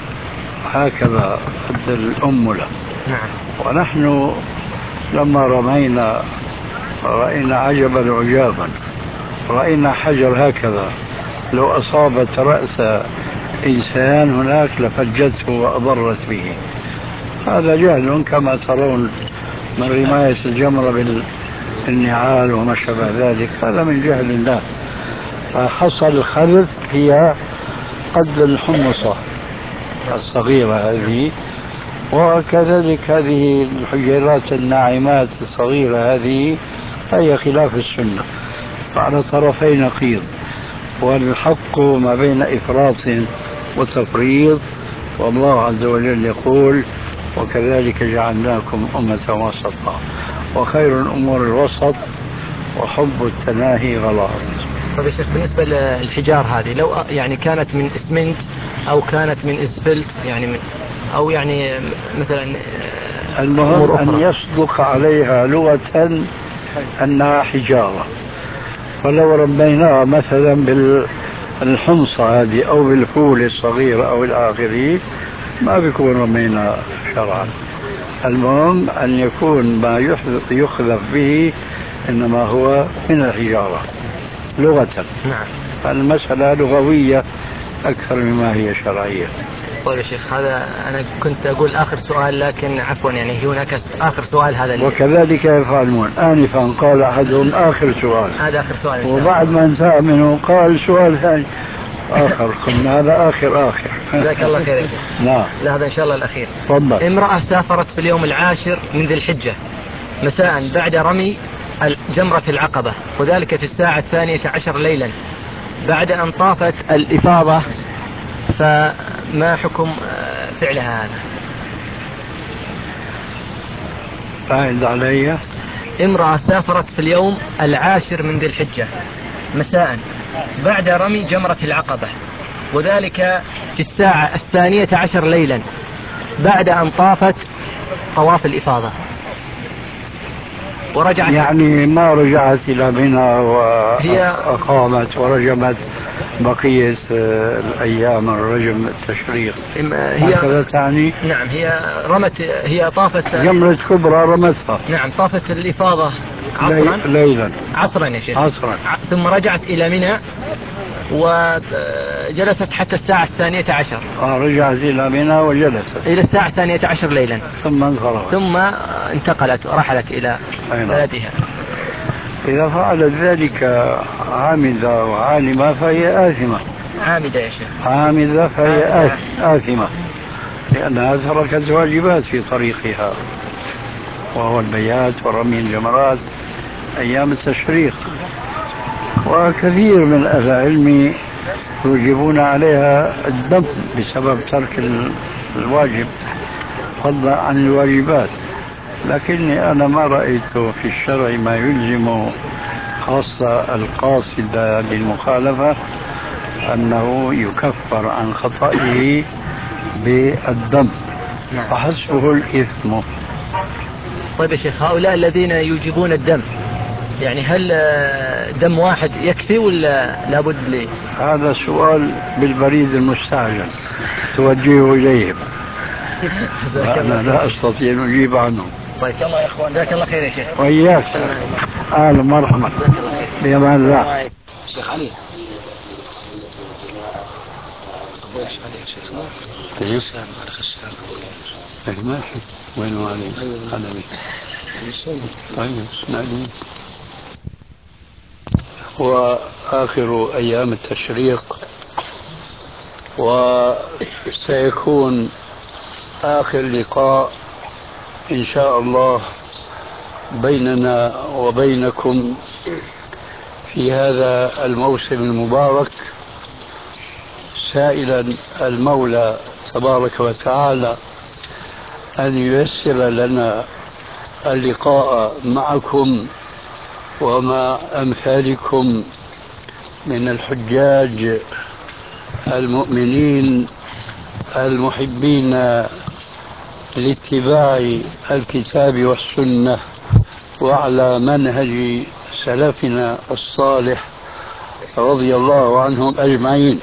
Speaker 3: هكذا قد الأنملة.
Speaker 6: نعم.
Speaker 3: ونحن لما رمينا رأينا عجبا عجابا، رأينا حجر هكذا لو أصابت رأس إنسان هناك لفجته وأضرت به. هذا جهل كما ترون من رماية الجمرة بالنعال وما شابه ذلك، هذا من جهل الله. فحصل الخلف هي قد الحمصة الصغيرة هذه، وكذلك هذه الحجيرات الناعمات الصغيرة هذه هي خلاف السنة، فعلى طرفي نقيض، والحق ما بين إفراط وتفريط. والله عز وجل يقول: وكذلك جعلناكم أمة وسطا وخير الأمور الوسط وحب التناهي غلط.
Speaker 6: طيب يا شيخ بالنسبة للحجار هذه، لو يعني كانت من اسمنت أو كانت من اسفلت، يعني من أو يعني مثلا
Speaker 3: المهم أن يصدق عليها لغة أنها حجارة. فلو ربيناها مثلا بالحمصة هذه أو بالفول الصغير أو الآخري ما بيكون رمينا شرعا. المهم أن يكون ما يخلف به إنما هو من الحجارة لغة.
Speaker 6: نعم.
Speaker 3: المسألة لغوية أكثر مما هي شرعية.
Speaker 6: طيب يا شيخ هذا أنا كنت أقول آخر سؤال، لكن عفوا يعني هناك آخر سؤال هذا اللي
Speaker 3: وكذلك يفعلون. آنفا قال أحدهم آخر سؤال،
Speaker 6: هذا آخر سؤال إن شاء
Speaker 3: وبعد
Speaker 6: الله.
Speaker 3: ما انتهى منه قال سؤال ثاني آخر، قلنا هذا آخر آخر.
Speaker 6: جزاك الله خير يا شيخ.
Speaker 3: نعم.
Speaker 6: لا هذا إن شاء الله الأخير.
Speaker 3: تفضل.
Speaker 6: امرأة سافرت في اليوم العاشر من ذي الحجة مساء بعد رمي جمرة العقبة، وذلك في الساعة الثانية عشر ليلا بعد أن طافت الإفاضة، فما حكم فعلها هذا؟
Speaker 3: أعد علي.
Speaker 6: امرأة سافرت في اليوم العاشر من ذي الحجة مساء بعد رمي جمرة العقبة، وذلك في الساعة الثانية عشر ليلا بعد أن طافت طواف الإفاضة ورجعت،
Speaker 3: يعني ما رجعت إلى منى وأقامت ورجمت بقية الأيام الرجم التشريق،
Speaker 6: هي
Speaker 3: هكذا تعني؟
Speaker 6: نعم. هي رمت هي طافت
Speaker 3: جمرة كبرى رمتها.
Speaker 6: نعم. طافت الإفاضة عصرا
Speaker 3: ليلا
Speaker 6: عصرا يا شيخ
Speaker 3: عصرا،
Speaker 6: ثم رجعت إلى منى وجلست حتى الساعة الثانية عشر.
Speaker 3: آه رجعت إلى منى وجلست
Speaker 6: إلى الساعة الثانية عشر ليلا
Speaker 3: ثم انصرفت
Speaker 6: ثم انتقلت ورحلت إلى بلدها.
Speaker 3: إذا فعلت ذلك عامدة وعالمة فهي آثمة.
Speaker 6: عامدة يا شيخ.
Speaker 3: عامدة فهي آثمة لأنها تركت واجبات في طريقها، وهو البيات ورمي الجمرات أيام التشريق. وكثير من أهل العلم يوجبون عليها الدم بسبب ترك الواجب فضلا عن الواجبات، لكني أنا ما رأيت في الشرع ما يلزم خاصة القاصد للمخالفة أنه يكفر عن خطئه بالدم، فحسبه الإثم.
Speaker 6: طيب يا شيخ، هؤلاء الذين يوجبون الدم يعني هل دم واحد يكفي ولا لابد لي؟
Speaker 3: هذا سؤال بالبريد المستعجل توجهه إليهم وأنا لا أستطيع أن أجيب عنه.
Speaker 6: طيب الله يا إخوان، جزاك الله خير يا شيخ.
Speaker 3: وإياك. أهلا مرحبا. بأمان الله.
Speaker 5: شيخ علي.
Speaker 3: ايش عليك شيخنا؟ ايش؟ على خشام. ايه ماشي. وينه علي؟ هذا بيت. طيب اسمعني. هو آخر أيام التشريق وسيكون آخر لقاء إن شاء الله بيننا وبينكم في هذا الموسم المبارك، سائلا المولى تبارك وتعالى أن ييسر لنا اللقاء معكم ومع أمثالكم من الحجاج المؤمنين المحبين لاتباع الكتاب والسنة وعلى منهج سلفنا الصالح رضي الله عنهم أجمعين.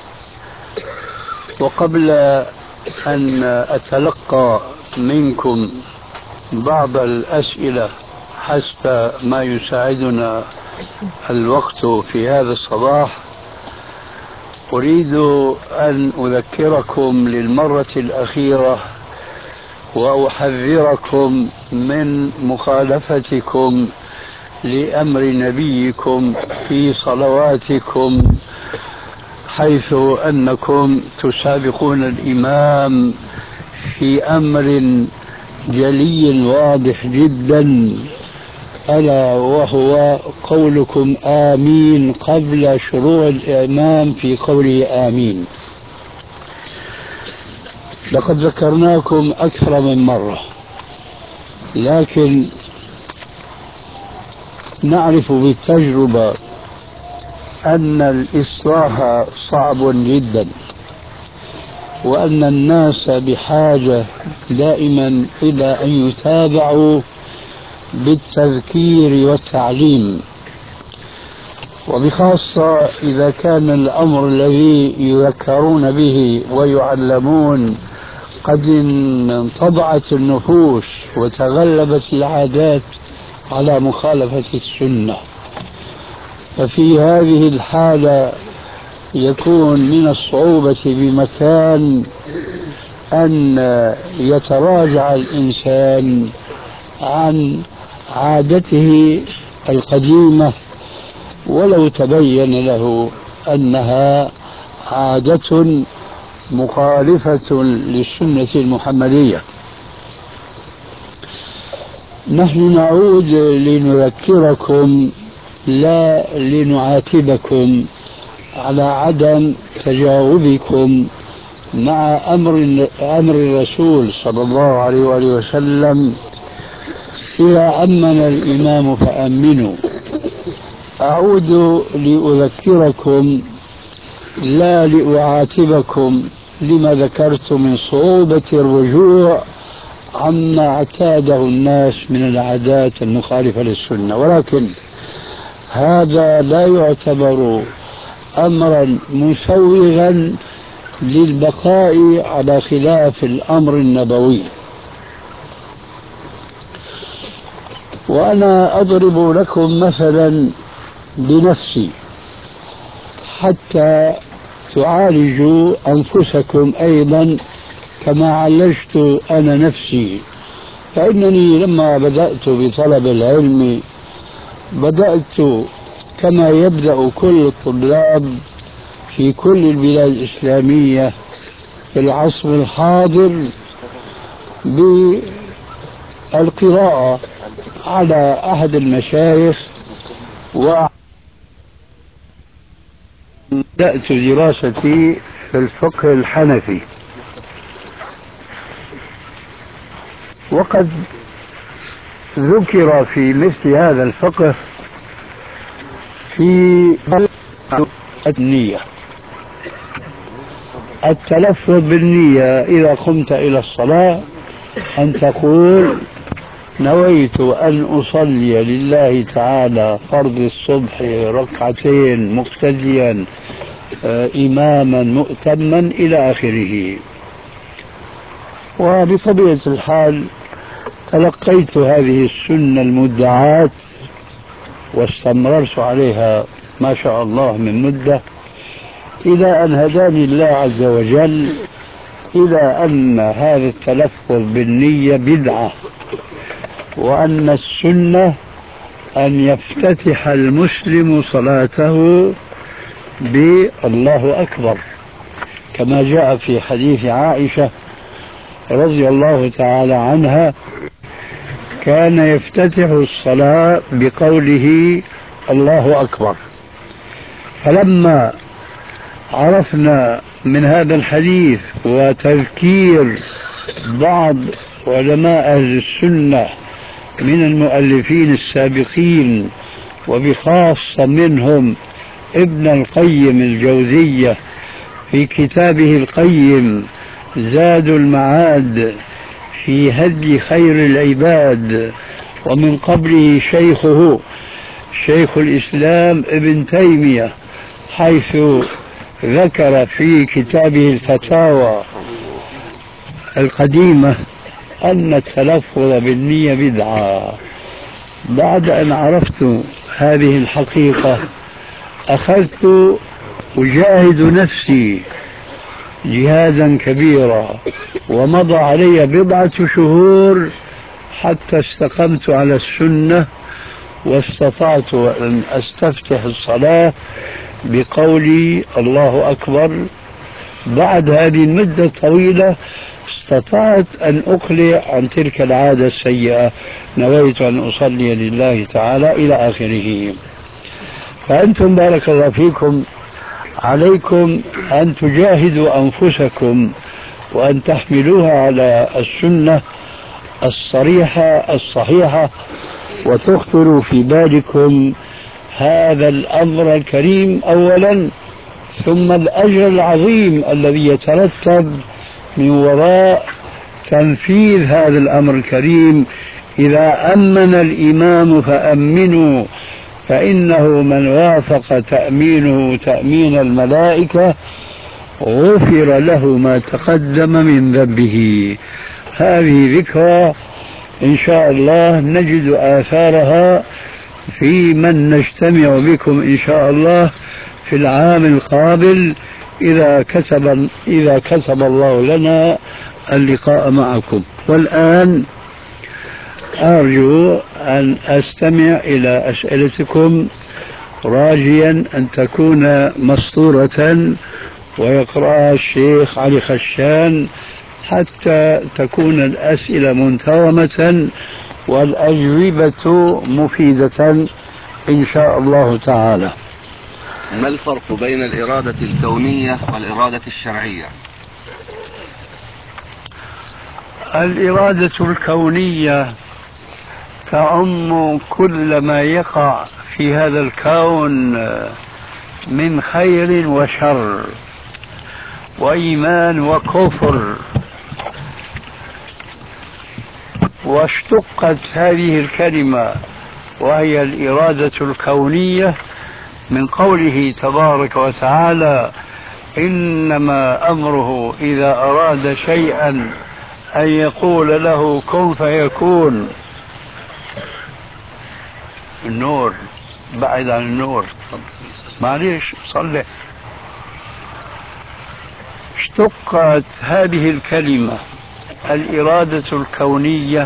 Speaker 3: وقبل أن أتلقى منكم بعض الأسئلة حسب ما يساعدنا الوقت في هذا الصباح، أريد أن أذكركم للمرة الأخيرة وأحذركم من مخالفتكم لأمر نبيكم في صلواتكم، حيث أنكم تسابقون الإمام في أمر جلي واضح جدا، ألا وهو قولكم آمين قبل شروع الإمام في قوله آمين. لقد ذكرناكم أكثر من مرة، لكن نعرف بالتجربة أن الإصلاح صعب جدا، وأن الناس بحاجة دائما إلى أن يتابعوا بالتذكير والتعليم، وبخاصة إذا كان الأمر الذي يذكرون به ويعلمون قد انطبعت النفوس وتغلبت العادات على مخالفة السنة. ففي هذه الحالة يكون من الصعوبة بمكان أن يتراجع الإنسان عن عادته القديمة ولو تبين له أنها عادة مخالفة للسنة المحمدية. نحن نعود لنذكركم لا لنعاتبكم على عدم تجاوبكم مع أمر أمر الرسول صلى الله عليه وآله وسلم: إذا أمن الإمام فأمنوا. أعود لأذكركم لا لأعاتبكم لما ذكرت من صعوبة الرجوع عما اعتاده الناس من العادات المخالفة للسنة، ولكن هذا لا يعتبر أمرا مسوغا للبقاء على خلاف الأمر النبوي. وأنا أضرب لكم مثلا بنفسي حتى تعالجوا أنفسكم أيضا كما عالجت أنا نفسي. فإنني لما بدأت بطلب العلم بدأت كما يبدأ كل الطلاب في كل البلاد الإسلامية في العصر الحاضر بالقراءة على أحد المشايخ. وبدأت دراستي في الفقه الحنفي، وقد ذكر في مثل هذا الفقه في النية، التلفظ بالنية إذا قمت إلى الصلاة أن تقول نويت أن أصلي لله تعالى فرض الصبح ركعتين مقتديا إماما مؤتما إلى آخره. وبطبيعة الحال تلقيت هذه السنة المدعاة واستمررت عليها ما شاء الله من مدة، إلى أن هداني الله عز وجل إلى أن هذا التلفظ بالنية بدعة، وأن السنة أن يفتتح المسلم صلاته بالله أكبر، كما جاء في حديث عائشة رضي الله تعالى عنها كان يفتتح الصلاة بقوله الله أكبر. فلما عرفنا من هذا الحديث وتذكير بعض علماء أهل السنة من المؤلفين السابقين، وبخاصة منهم ابن القيم الجوزية في كتابه القيم زاد المعاد في هدي خير العباد، ومن قبله شيخه شيخ الإسلام ابن تيمية حيث ذكر في كتابه الفتاوى القديمة أن التلفظ بالنية بدعة. بعد أن عرفت هذه الحقيقة أخذت أجاهد نفسي جهادا كبيرا، ومضى علي بضعة شهور حتى استقمت على السنة واستطعت أن أستفتح الصلاة بقولي الله أكبر. بعد هذه المدة الطويلة استطعت أن أقلع عن تلك العادة السيئة، نويت أن أصلي لله تعالى إلى آخره. فأنتم بارك الله فيكم عليكم أن تجاهدوا أنفسكم وأن تحملوها على السنة الصريحة الصحيحة، وتخطروا في بالكم هذا الأمر الكريم أولا، ثم الأجر العظيم الذي يترتب من وراء تنفيذ هذا الأمر الكريم. إذا أمن الإمام فأمنوا، فإنه من وافق تأمينه تأمين الملائكة غفر له ما تقدم من ذنبه. هذه ذكرى إن شاء الله نجد آثارها في من نجتمع بكم إن شاء الله في العام القابل، إذا كتب إذا كتب الله لنا اللقاء معكم. والآن أرجو أن أستمع إلى أسئلتكم راجيا أن تكون مسطورة ويقرأها الشيخ علي خشان حتى تكون الأسئلة منتظمة والأجوبة مفيدة إن شاء الله تعالى.
Speaker 7: ما الفرق بين الإرادة الكونية والإرادة الشرعية؟
Speaker 3: الإرادة الكونية تعم كل ما يقع في هذا الكون من خير وشر وإيمان وكفر. واشتقت هذه الكلمة وهي الإرادة الكونية من قوله تبارك وتعالى إنما أمره إذا أراد شيئا أن يقول له كن فيكون. النور بعد عن النور معليش صلي. اشتقت هذه الكلمة الإرادة الكونية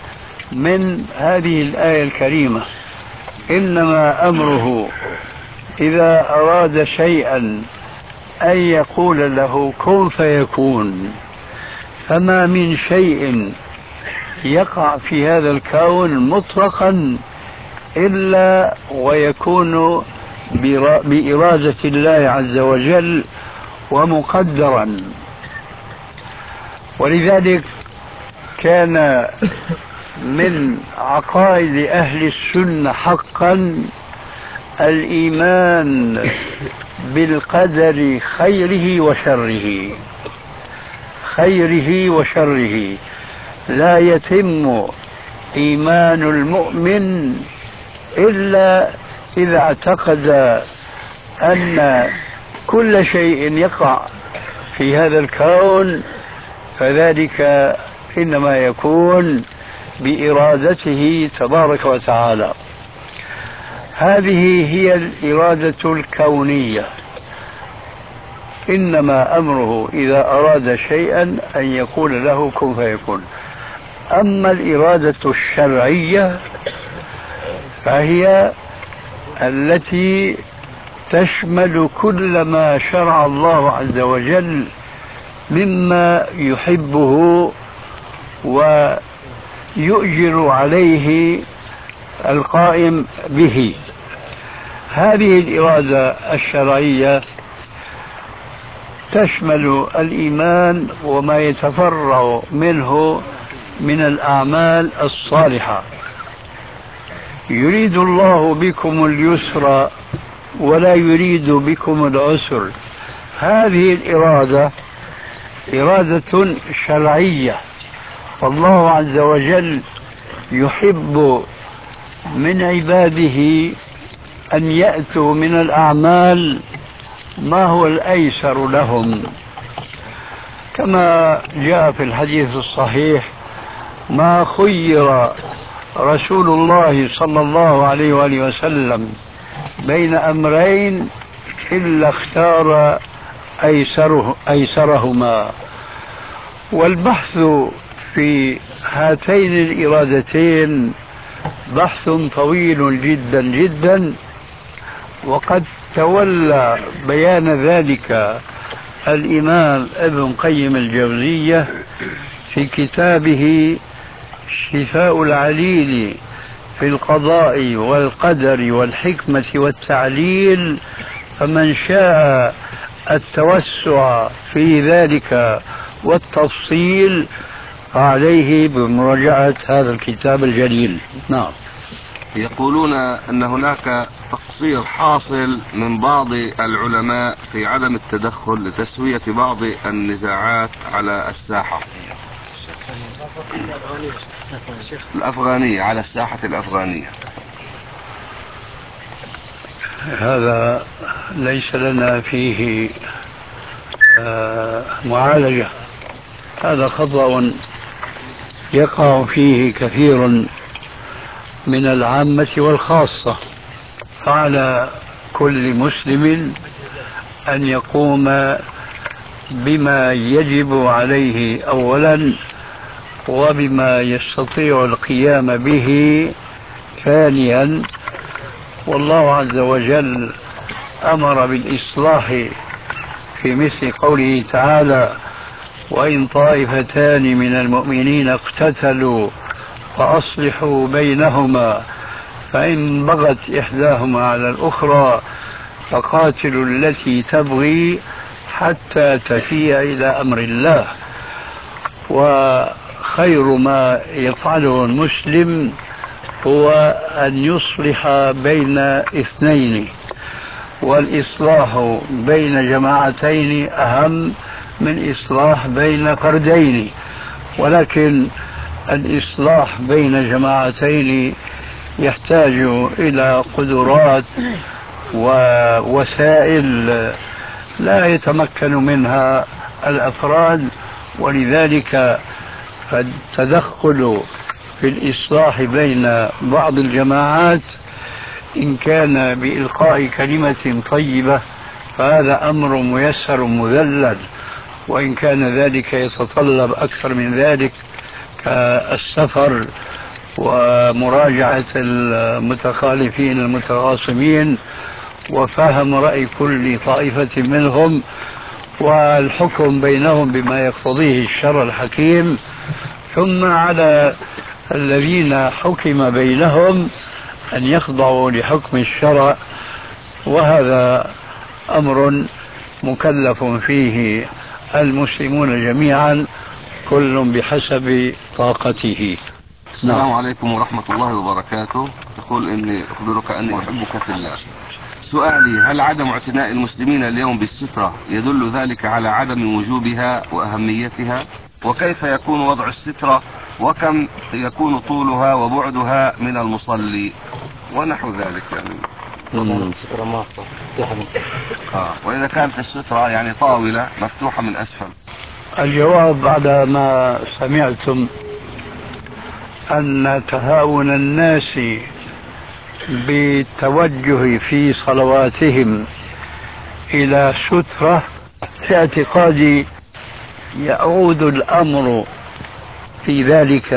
Speaker 3: من هذه الآية الكريمة إنما أمره إذا أراد شيئا أن يقول له كن فيكون، فما من شيء يقع في هذا الكون مطلقا إلا ويكون بإرادة الله عز وجل ومقدرا. ولذلك كان من عقائد أهل السنة حقا الإيمان بالقدر خيره وشره، خيره وشره. لا يتم إيمان المؤمن إلا إذا اعتقد أن كل شيء يقع في هذا الكون فذلك إنما يكون بإرادته تبارك وتعالى. هذه هي الإرادة الكونية، إنما أمره إذا أراد شيئا أن يقول له كن فيكون. أما الإرادة الشرعية فهي التي تشمل كل ما شرع الله عز وجل مما يحبه ويؤجر عليه القائم به. هذه الإرادة الشرعية تشمل الإيمان وما يتفرع منه من الأعمال الصالحة. يريد الله بكم اليسر ولا يريد بكم العسر. هذه الإرادة إرادة شرعية، والله عز وجل يحب من عباده أن يأتوا من الأعمال ما هو الأيسر لهم، كما جاء في الحديث الصحيح: ما خير رسول الله صلى الله عليه وآله وسلم بين أمرين إلا اختار أيسره أيسرهما. والبحث في هاتين الإرادتين بحث طويل جدا جدا، وقد تولى بيان ذلك الإمام ابن قيم الجوزية في كتابه شفاء العليل في القضاء والقدر والحكمة والتعليل. فمن شاء التوسع في ذلك والتفصيل فعليه بمراجعة هذا الكتاب الجليل. نعم.
Speaker 7: يقولون أن هناك تقصير حاصل من بعض العلماء في عدم التدخل لتسوية بعض النزاعات على الساحة الأفغانية على الساحة الأفغانية.
Speaker 3: هذا ليس لنا فيه معالجة، هذا خطأ يقع فيه كثير من العامة والخاصة. فعلى كل مسلم أن يقوم بما يجب عليه أولا، وبما يستطيع القيام به ثانيا. والله عز وجل أمر بالإصلاح في مثل قوله تعالى: وإن طائفتان من المؤمنين اقتتلوا فأصلحوا بينهما فإن بغت إحداهما على الأخرى فقاتلوا التي تبغي حتى تفيء إلى أمر الله. وخير ما يفعله المسلم هو أن يصلح بين اثنين، والإصلاح بين جماعتين أهم من إصلاح بين فردين. ولكن الإصلاح بين جماعتين يحتاج إلى قدرات ووسائل لا يتمكن منها الأفراد، ولذلك فالتدخل في الإصلاح بين بعض الجماعات إن كان بإلقاء كلمة طيبة فهذا أمر ميسر مذلل، وإن كان ذلك يتطلب أكثر من ذلك كالسفر ومراجعة المتخالفين المتخاصمين وفهم رأي كل طائفة منهم والحكم بينهم بما يقتضيه الشرع الحكيم، ثم على الذين حكم بينهم أن يخضعوا لحكم الشرع، وهذا أمر مكلف فيه المسلمون جميعا كل بحسب طاقته.
Speaker 7: السلام
Speaker 3: نعم.
Speaker 7: عليكم ورحمة الله وبركاته. يقول إني أخبرك أني أحبك في الله. سؤالي: هل عدم اعتناء المسلمين اليوم بالسترة يدل ذلك على عدم وجوبها وأهميتها؟ وكيف يكون وضع السترة؟ وكم يكون طولها وبعدها من المصلي؟ ونحو ذلك يعني.
Speaker 5: السترة ماصة مفتوحة من
Speaker 7: آه. وإذا كانت السترة يعني طاولة مفتوحة من أسفل.
Speaker 3: الجواب بعد ما سمعتم أن تهاون الناس بالتوجه في صلواتهم إلى سترة، في اعتقادي يعود الأمر في ذلك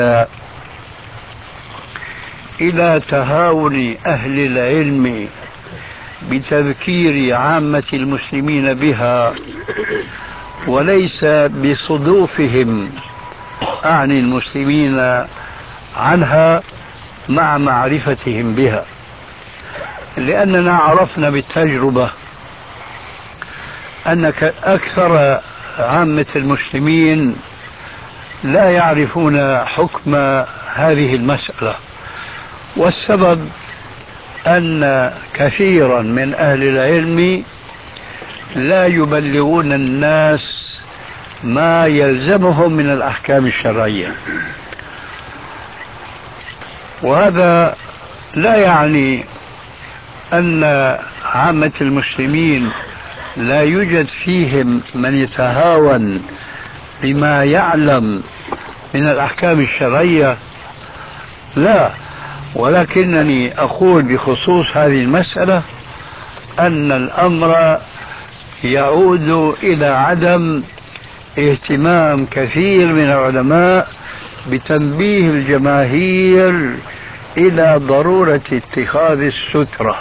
Speaker 3: إلى تهاون أهل العلم بتذكير عامة المسلمين بها، وليس بصدوفهم عن المسلمين عنها مع معرفتهم بها. لأننا عرفنا بالتجربة أن أكثر عامة المسلمين لا يعرفون حكم هذه المسألة، والسبب أن كثيرا من أهل العلم لا يبلغون الناس ما يلزمهم من الأحكام الشرعية. وهذا لا يعني أن عامة المسلمين لا يوجد فيهم من يتهاون بما يعلم من الأحكام الشرعية، لا، ولكنني أقول بخصوص هذه المسألة أن الأمر يعود إلى عدم اهتمام كثير من العلماء بتنبيه الجماهير إلى ضرورة اتخاذ السترة.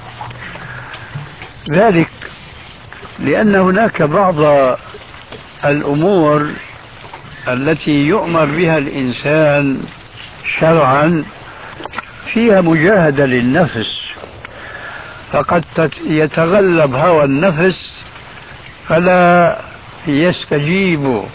Speaker 3: ذلك لأن هناك بعض الأمور التي يؤمر بها الإنسان شرعا فيها مجاهدة للنفس، فقد يتغلب هوى النفس فلا يستجيب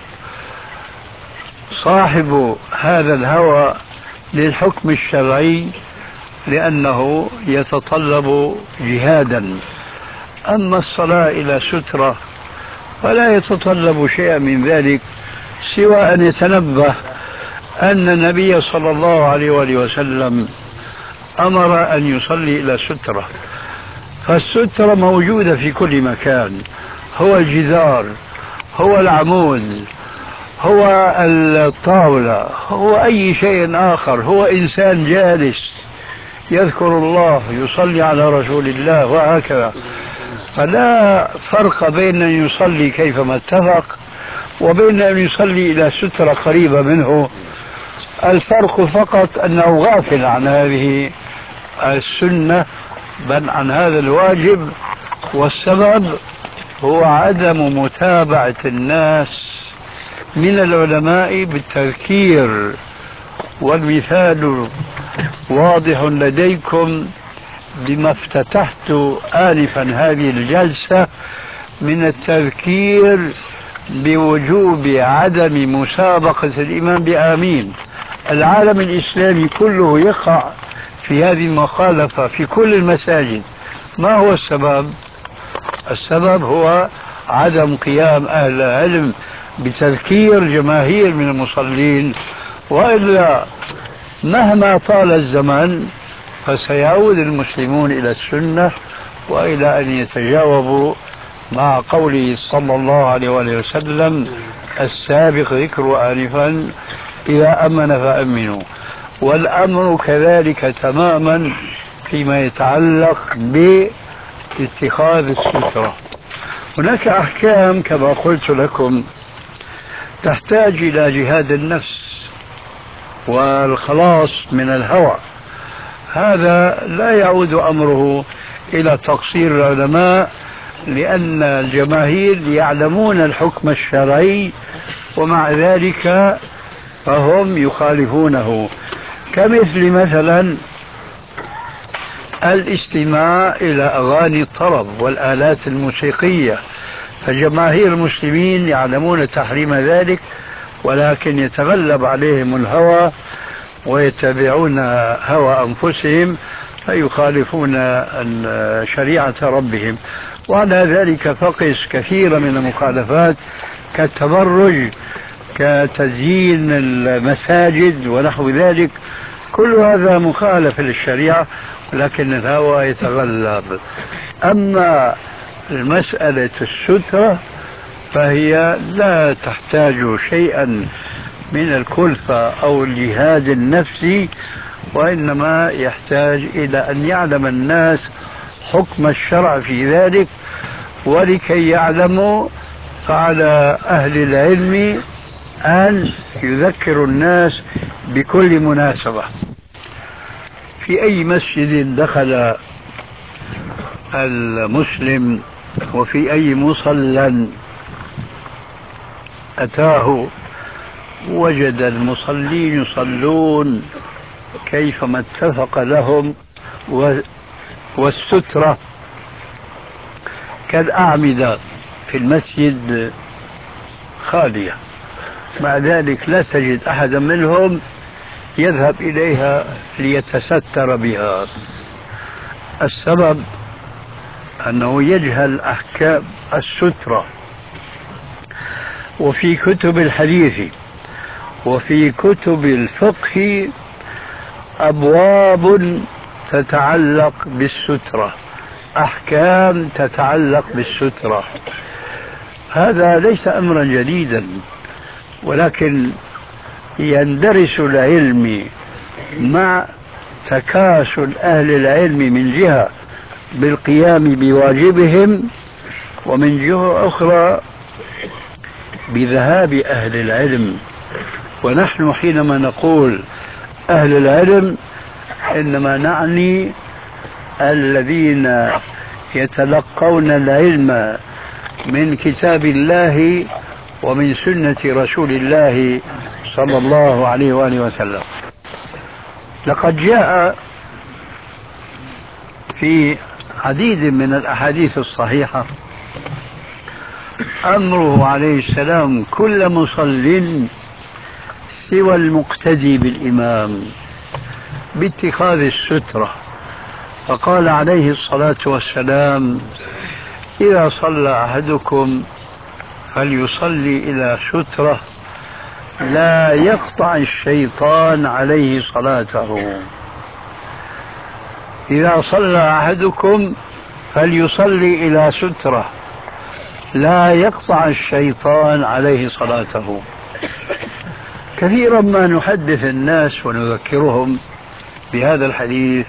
Speaker 3: صاحب هذا الهوى للحكم الشرعي لأنه يتطلب جهادا. أما الصلاة إلى سترة فلا يتطلب شيئا من ذلك سوى أن يتنبه أن النبي صلى الله عليه وآله وسلم أمر أن يصلي إلى سترة، فالسترة موجودة في كل مكان، هو الجدار، هو العمود، هو الطاولة، هو أي شيء آخر، هو إنسان جالس يذكر الله يصلي على رسول الله وهكذا. فلا فرق بين أن يصلي كيفما اتفق وبين أن يصلي إلى سترة قريبة منه. الفرق فقط أنه غافل عن هذه السنة بل عن هذا الواجب، والسبب هو عدم متابعة الناس من العلماء بالتذكير. والمثال واضح لديكم بما افتتحت آنفا هذه الجلسة من التذكير بوجوب عدم مسابقة الإمام بآمين. العالم الإسلامي كله يقع في هذه المخالفة في كل المساجد. ما هو السبب؟ السبب هو عدم قيام أهل العلم بتذكير جماهير من المصلين، وإلا مهما طال الزمن فسيعود المسلمون إلى السنة وإلى أن يتجاوبوا مع قوله صلى الله عليه وآله وسلم السابق ذكر آنفا إذا أمن فأمنوا. والأمر كذلك تماما فيما يتعلق باتخاذ السترة. هناك أحكام كما قلت لكم تحتاج إلى جهاد النفس والخلاص من الهوى، هذا لا يعود أمره إلى تقصير العلماء، لأن الجماهير يعلمون الحكم الشرعي ومع ذلك فهم يخالفونه، كمثل مثلا الاستماع إلى أغاني الطرب والآلات الموسيقية، فجماهير المسلمين يعلمون تحريم ذلك ولكن يتغلب عليهم الهوى ويتبعون هوى أنفسهم فيخالفون شريعة ربهم. وعلى ذلك فقس كثير من المخالفات كالتبرج، كتزيين المساجد ونحو ذلك، كل هذا مخالف للشريعة لكن الهوى يتغلب. أما المسألة السترة فهي لا تحتاج شيئا من الكلفة أو الجهاد النفسي، وإنما يحتاج إلى أن يعلم الناس حكم الشرع في ذلك، ولكي يعلموا فعلى أهل العلم أن يذكروا الناس بكل مناسبة. في أي مسجد دخل المسلم وفي أي مصلى أتاه وجد المصلين يصلون كيفما اتفق لهم، والسترة كالأعمدة في المسجد خالية، مع ذلك لا تجد أحدا منهم يذهب إليها ليتستر بها. السبب أنه يجهل أحكام السترة. وفي كتب الحديث وفي كتب الفقه أبواب تتعلق بالسترة، أحكام تتعلق بالسترة. هذا ليس أمرا جديدا، ولكن يندرس العلم مع تكاسل أهل العلم من جهة بالقيام بواجبهم، ومن جهة أخرى بذهاب أهل العلم. ونحن حينما نقول أهل العلم إنما نعني الذين يتلقون العلم من كتاب الله ومن سنة رسول الله صلى الله عليه وآله وسلم. لقد جاء في عديد من الأحاديث الصحيحة أمره عليه السلام كل مصل سوى المقتدي بالإمام باتخاذ السترة، فقال عليه الصلاة والسلام: إذا صلى أحدكم فليصلي إلى سترة لا يقطع الشيطان عليه صلاته. إذا صلى أحدكم فليصلي إلى سترة لا يقطع الشيطان عليه صلاته. كثيرا ما نحدث الناس ونذكرهم بهذا الحديث،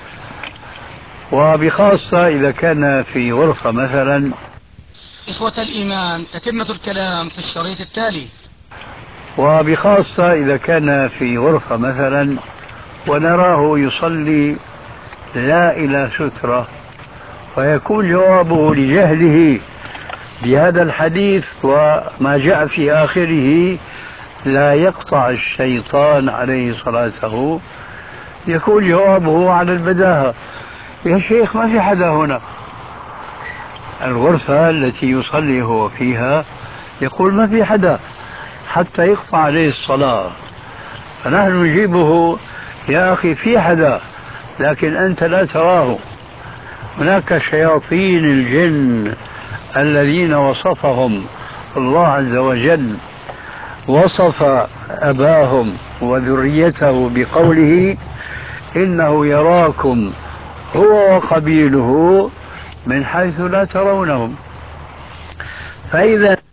Speaker 3: وبخاصة إذا كان في غرفة مثلا.
Speaker 1: إخوة الإيمان، تتمة الكلام في الشريط التالي.
Speaker 3: وبخاصة إذا كان في غرفة مثلا ونراه يصلي لا إلى سترة، ويكون جوابه لجهله بهذا الحديث وما جاء في آخره لا يقطع الشيطان عليه صلاته، يكون جوابه على البداهة: يا شيخ ما في حدا هنا. الغرفة التي يصلي هو فيها يقول ما في حدا حتى يقطع عليه الصلاة، فنحن نجيبه: يا أخي في حدا لكن أنت لا تراه. هناك شياطين الجن الذين وصفهم الله عز وجل، وصف أباهم وذريته بقوله: إنه يراكم هو وقبيله من حيث لا ترونهم. فإذا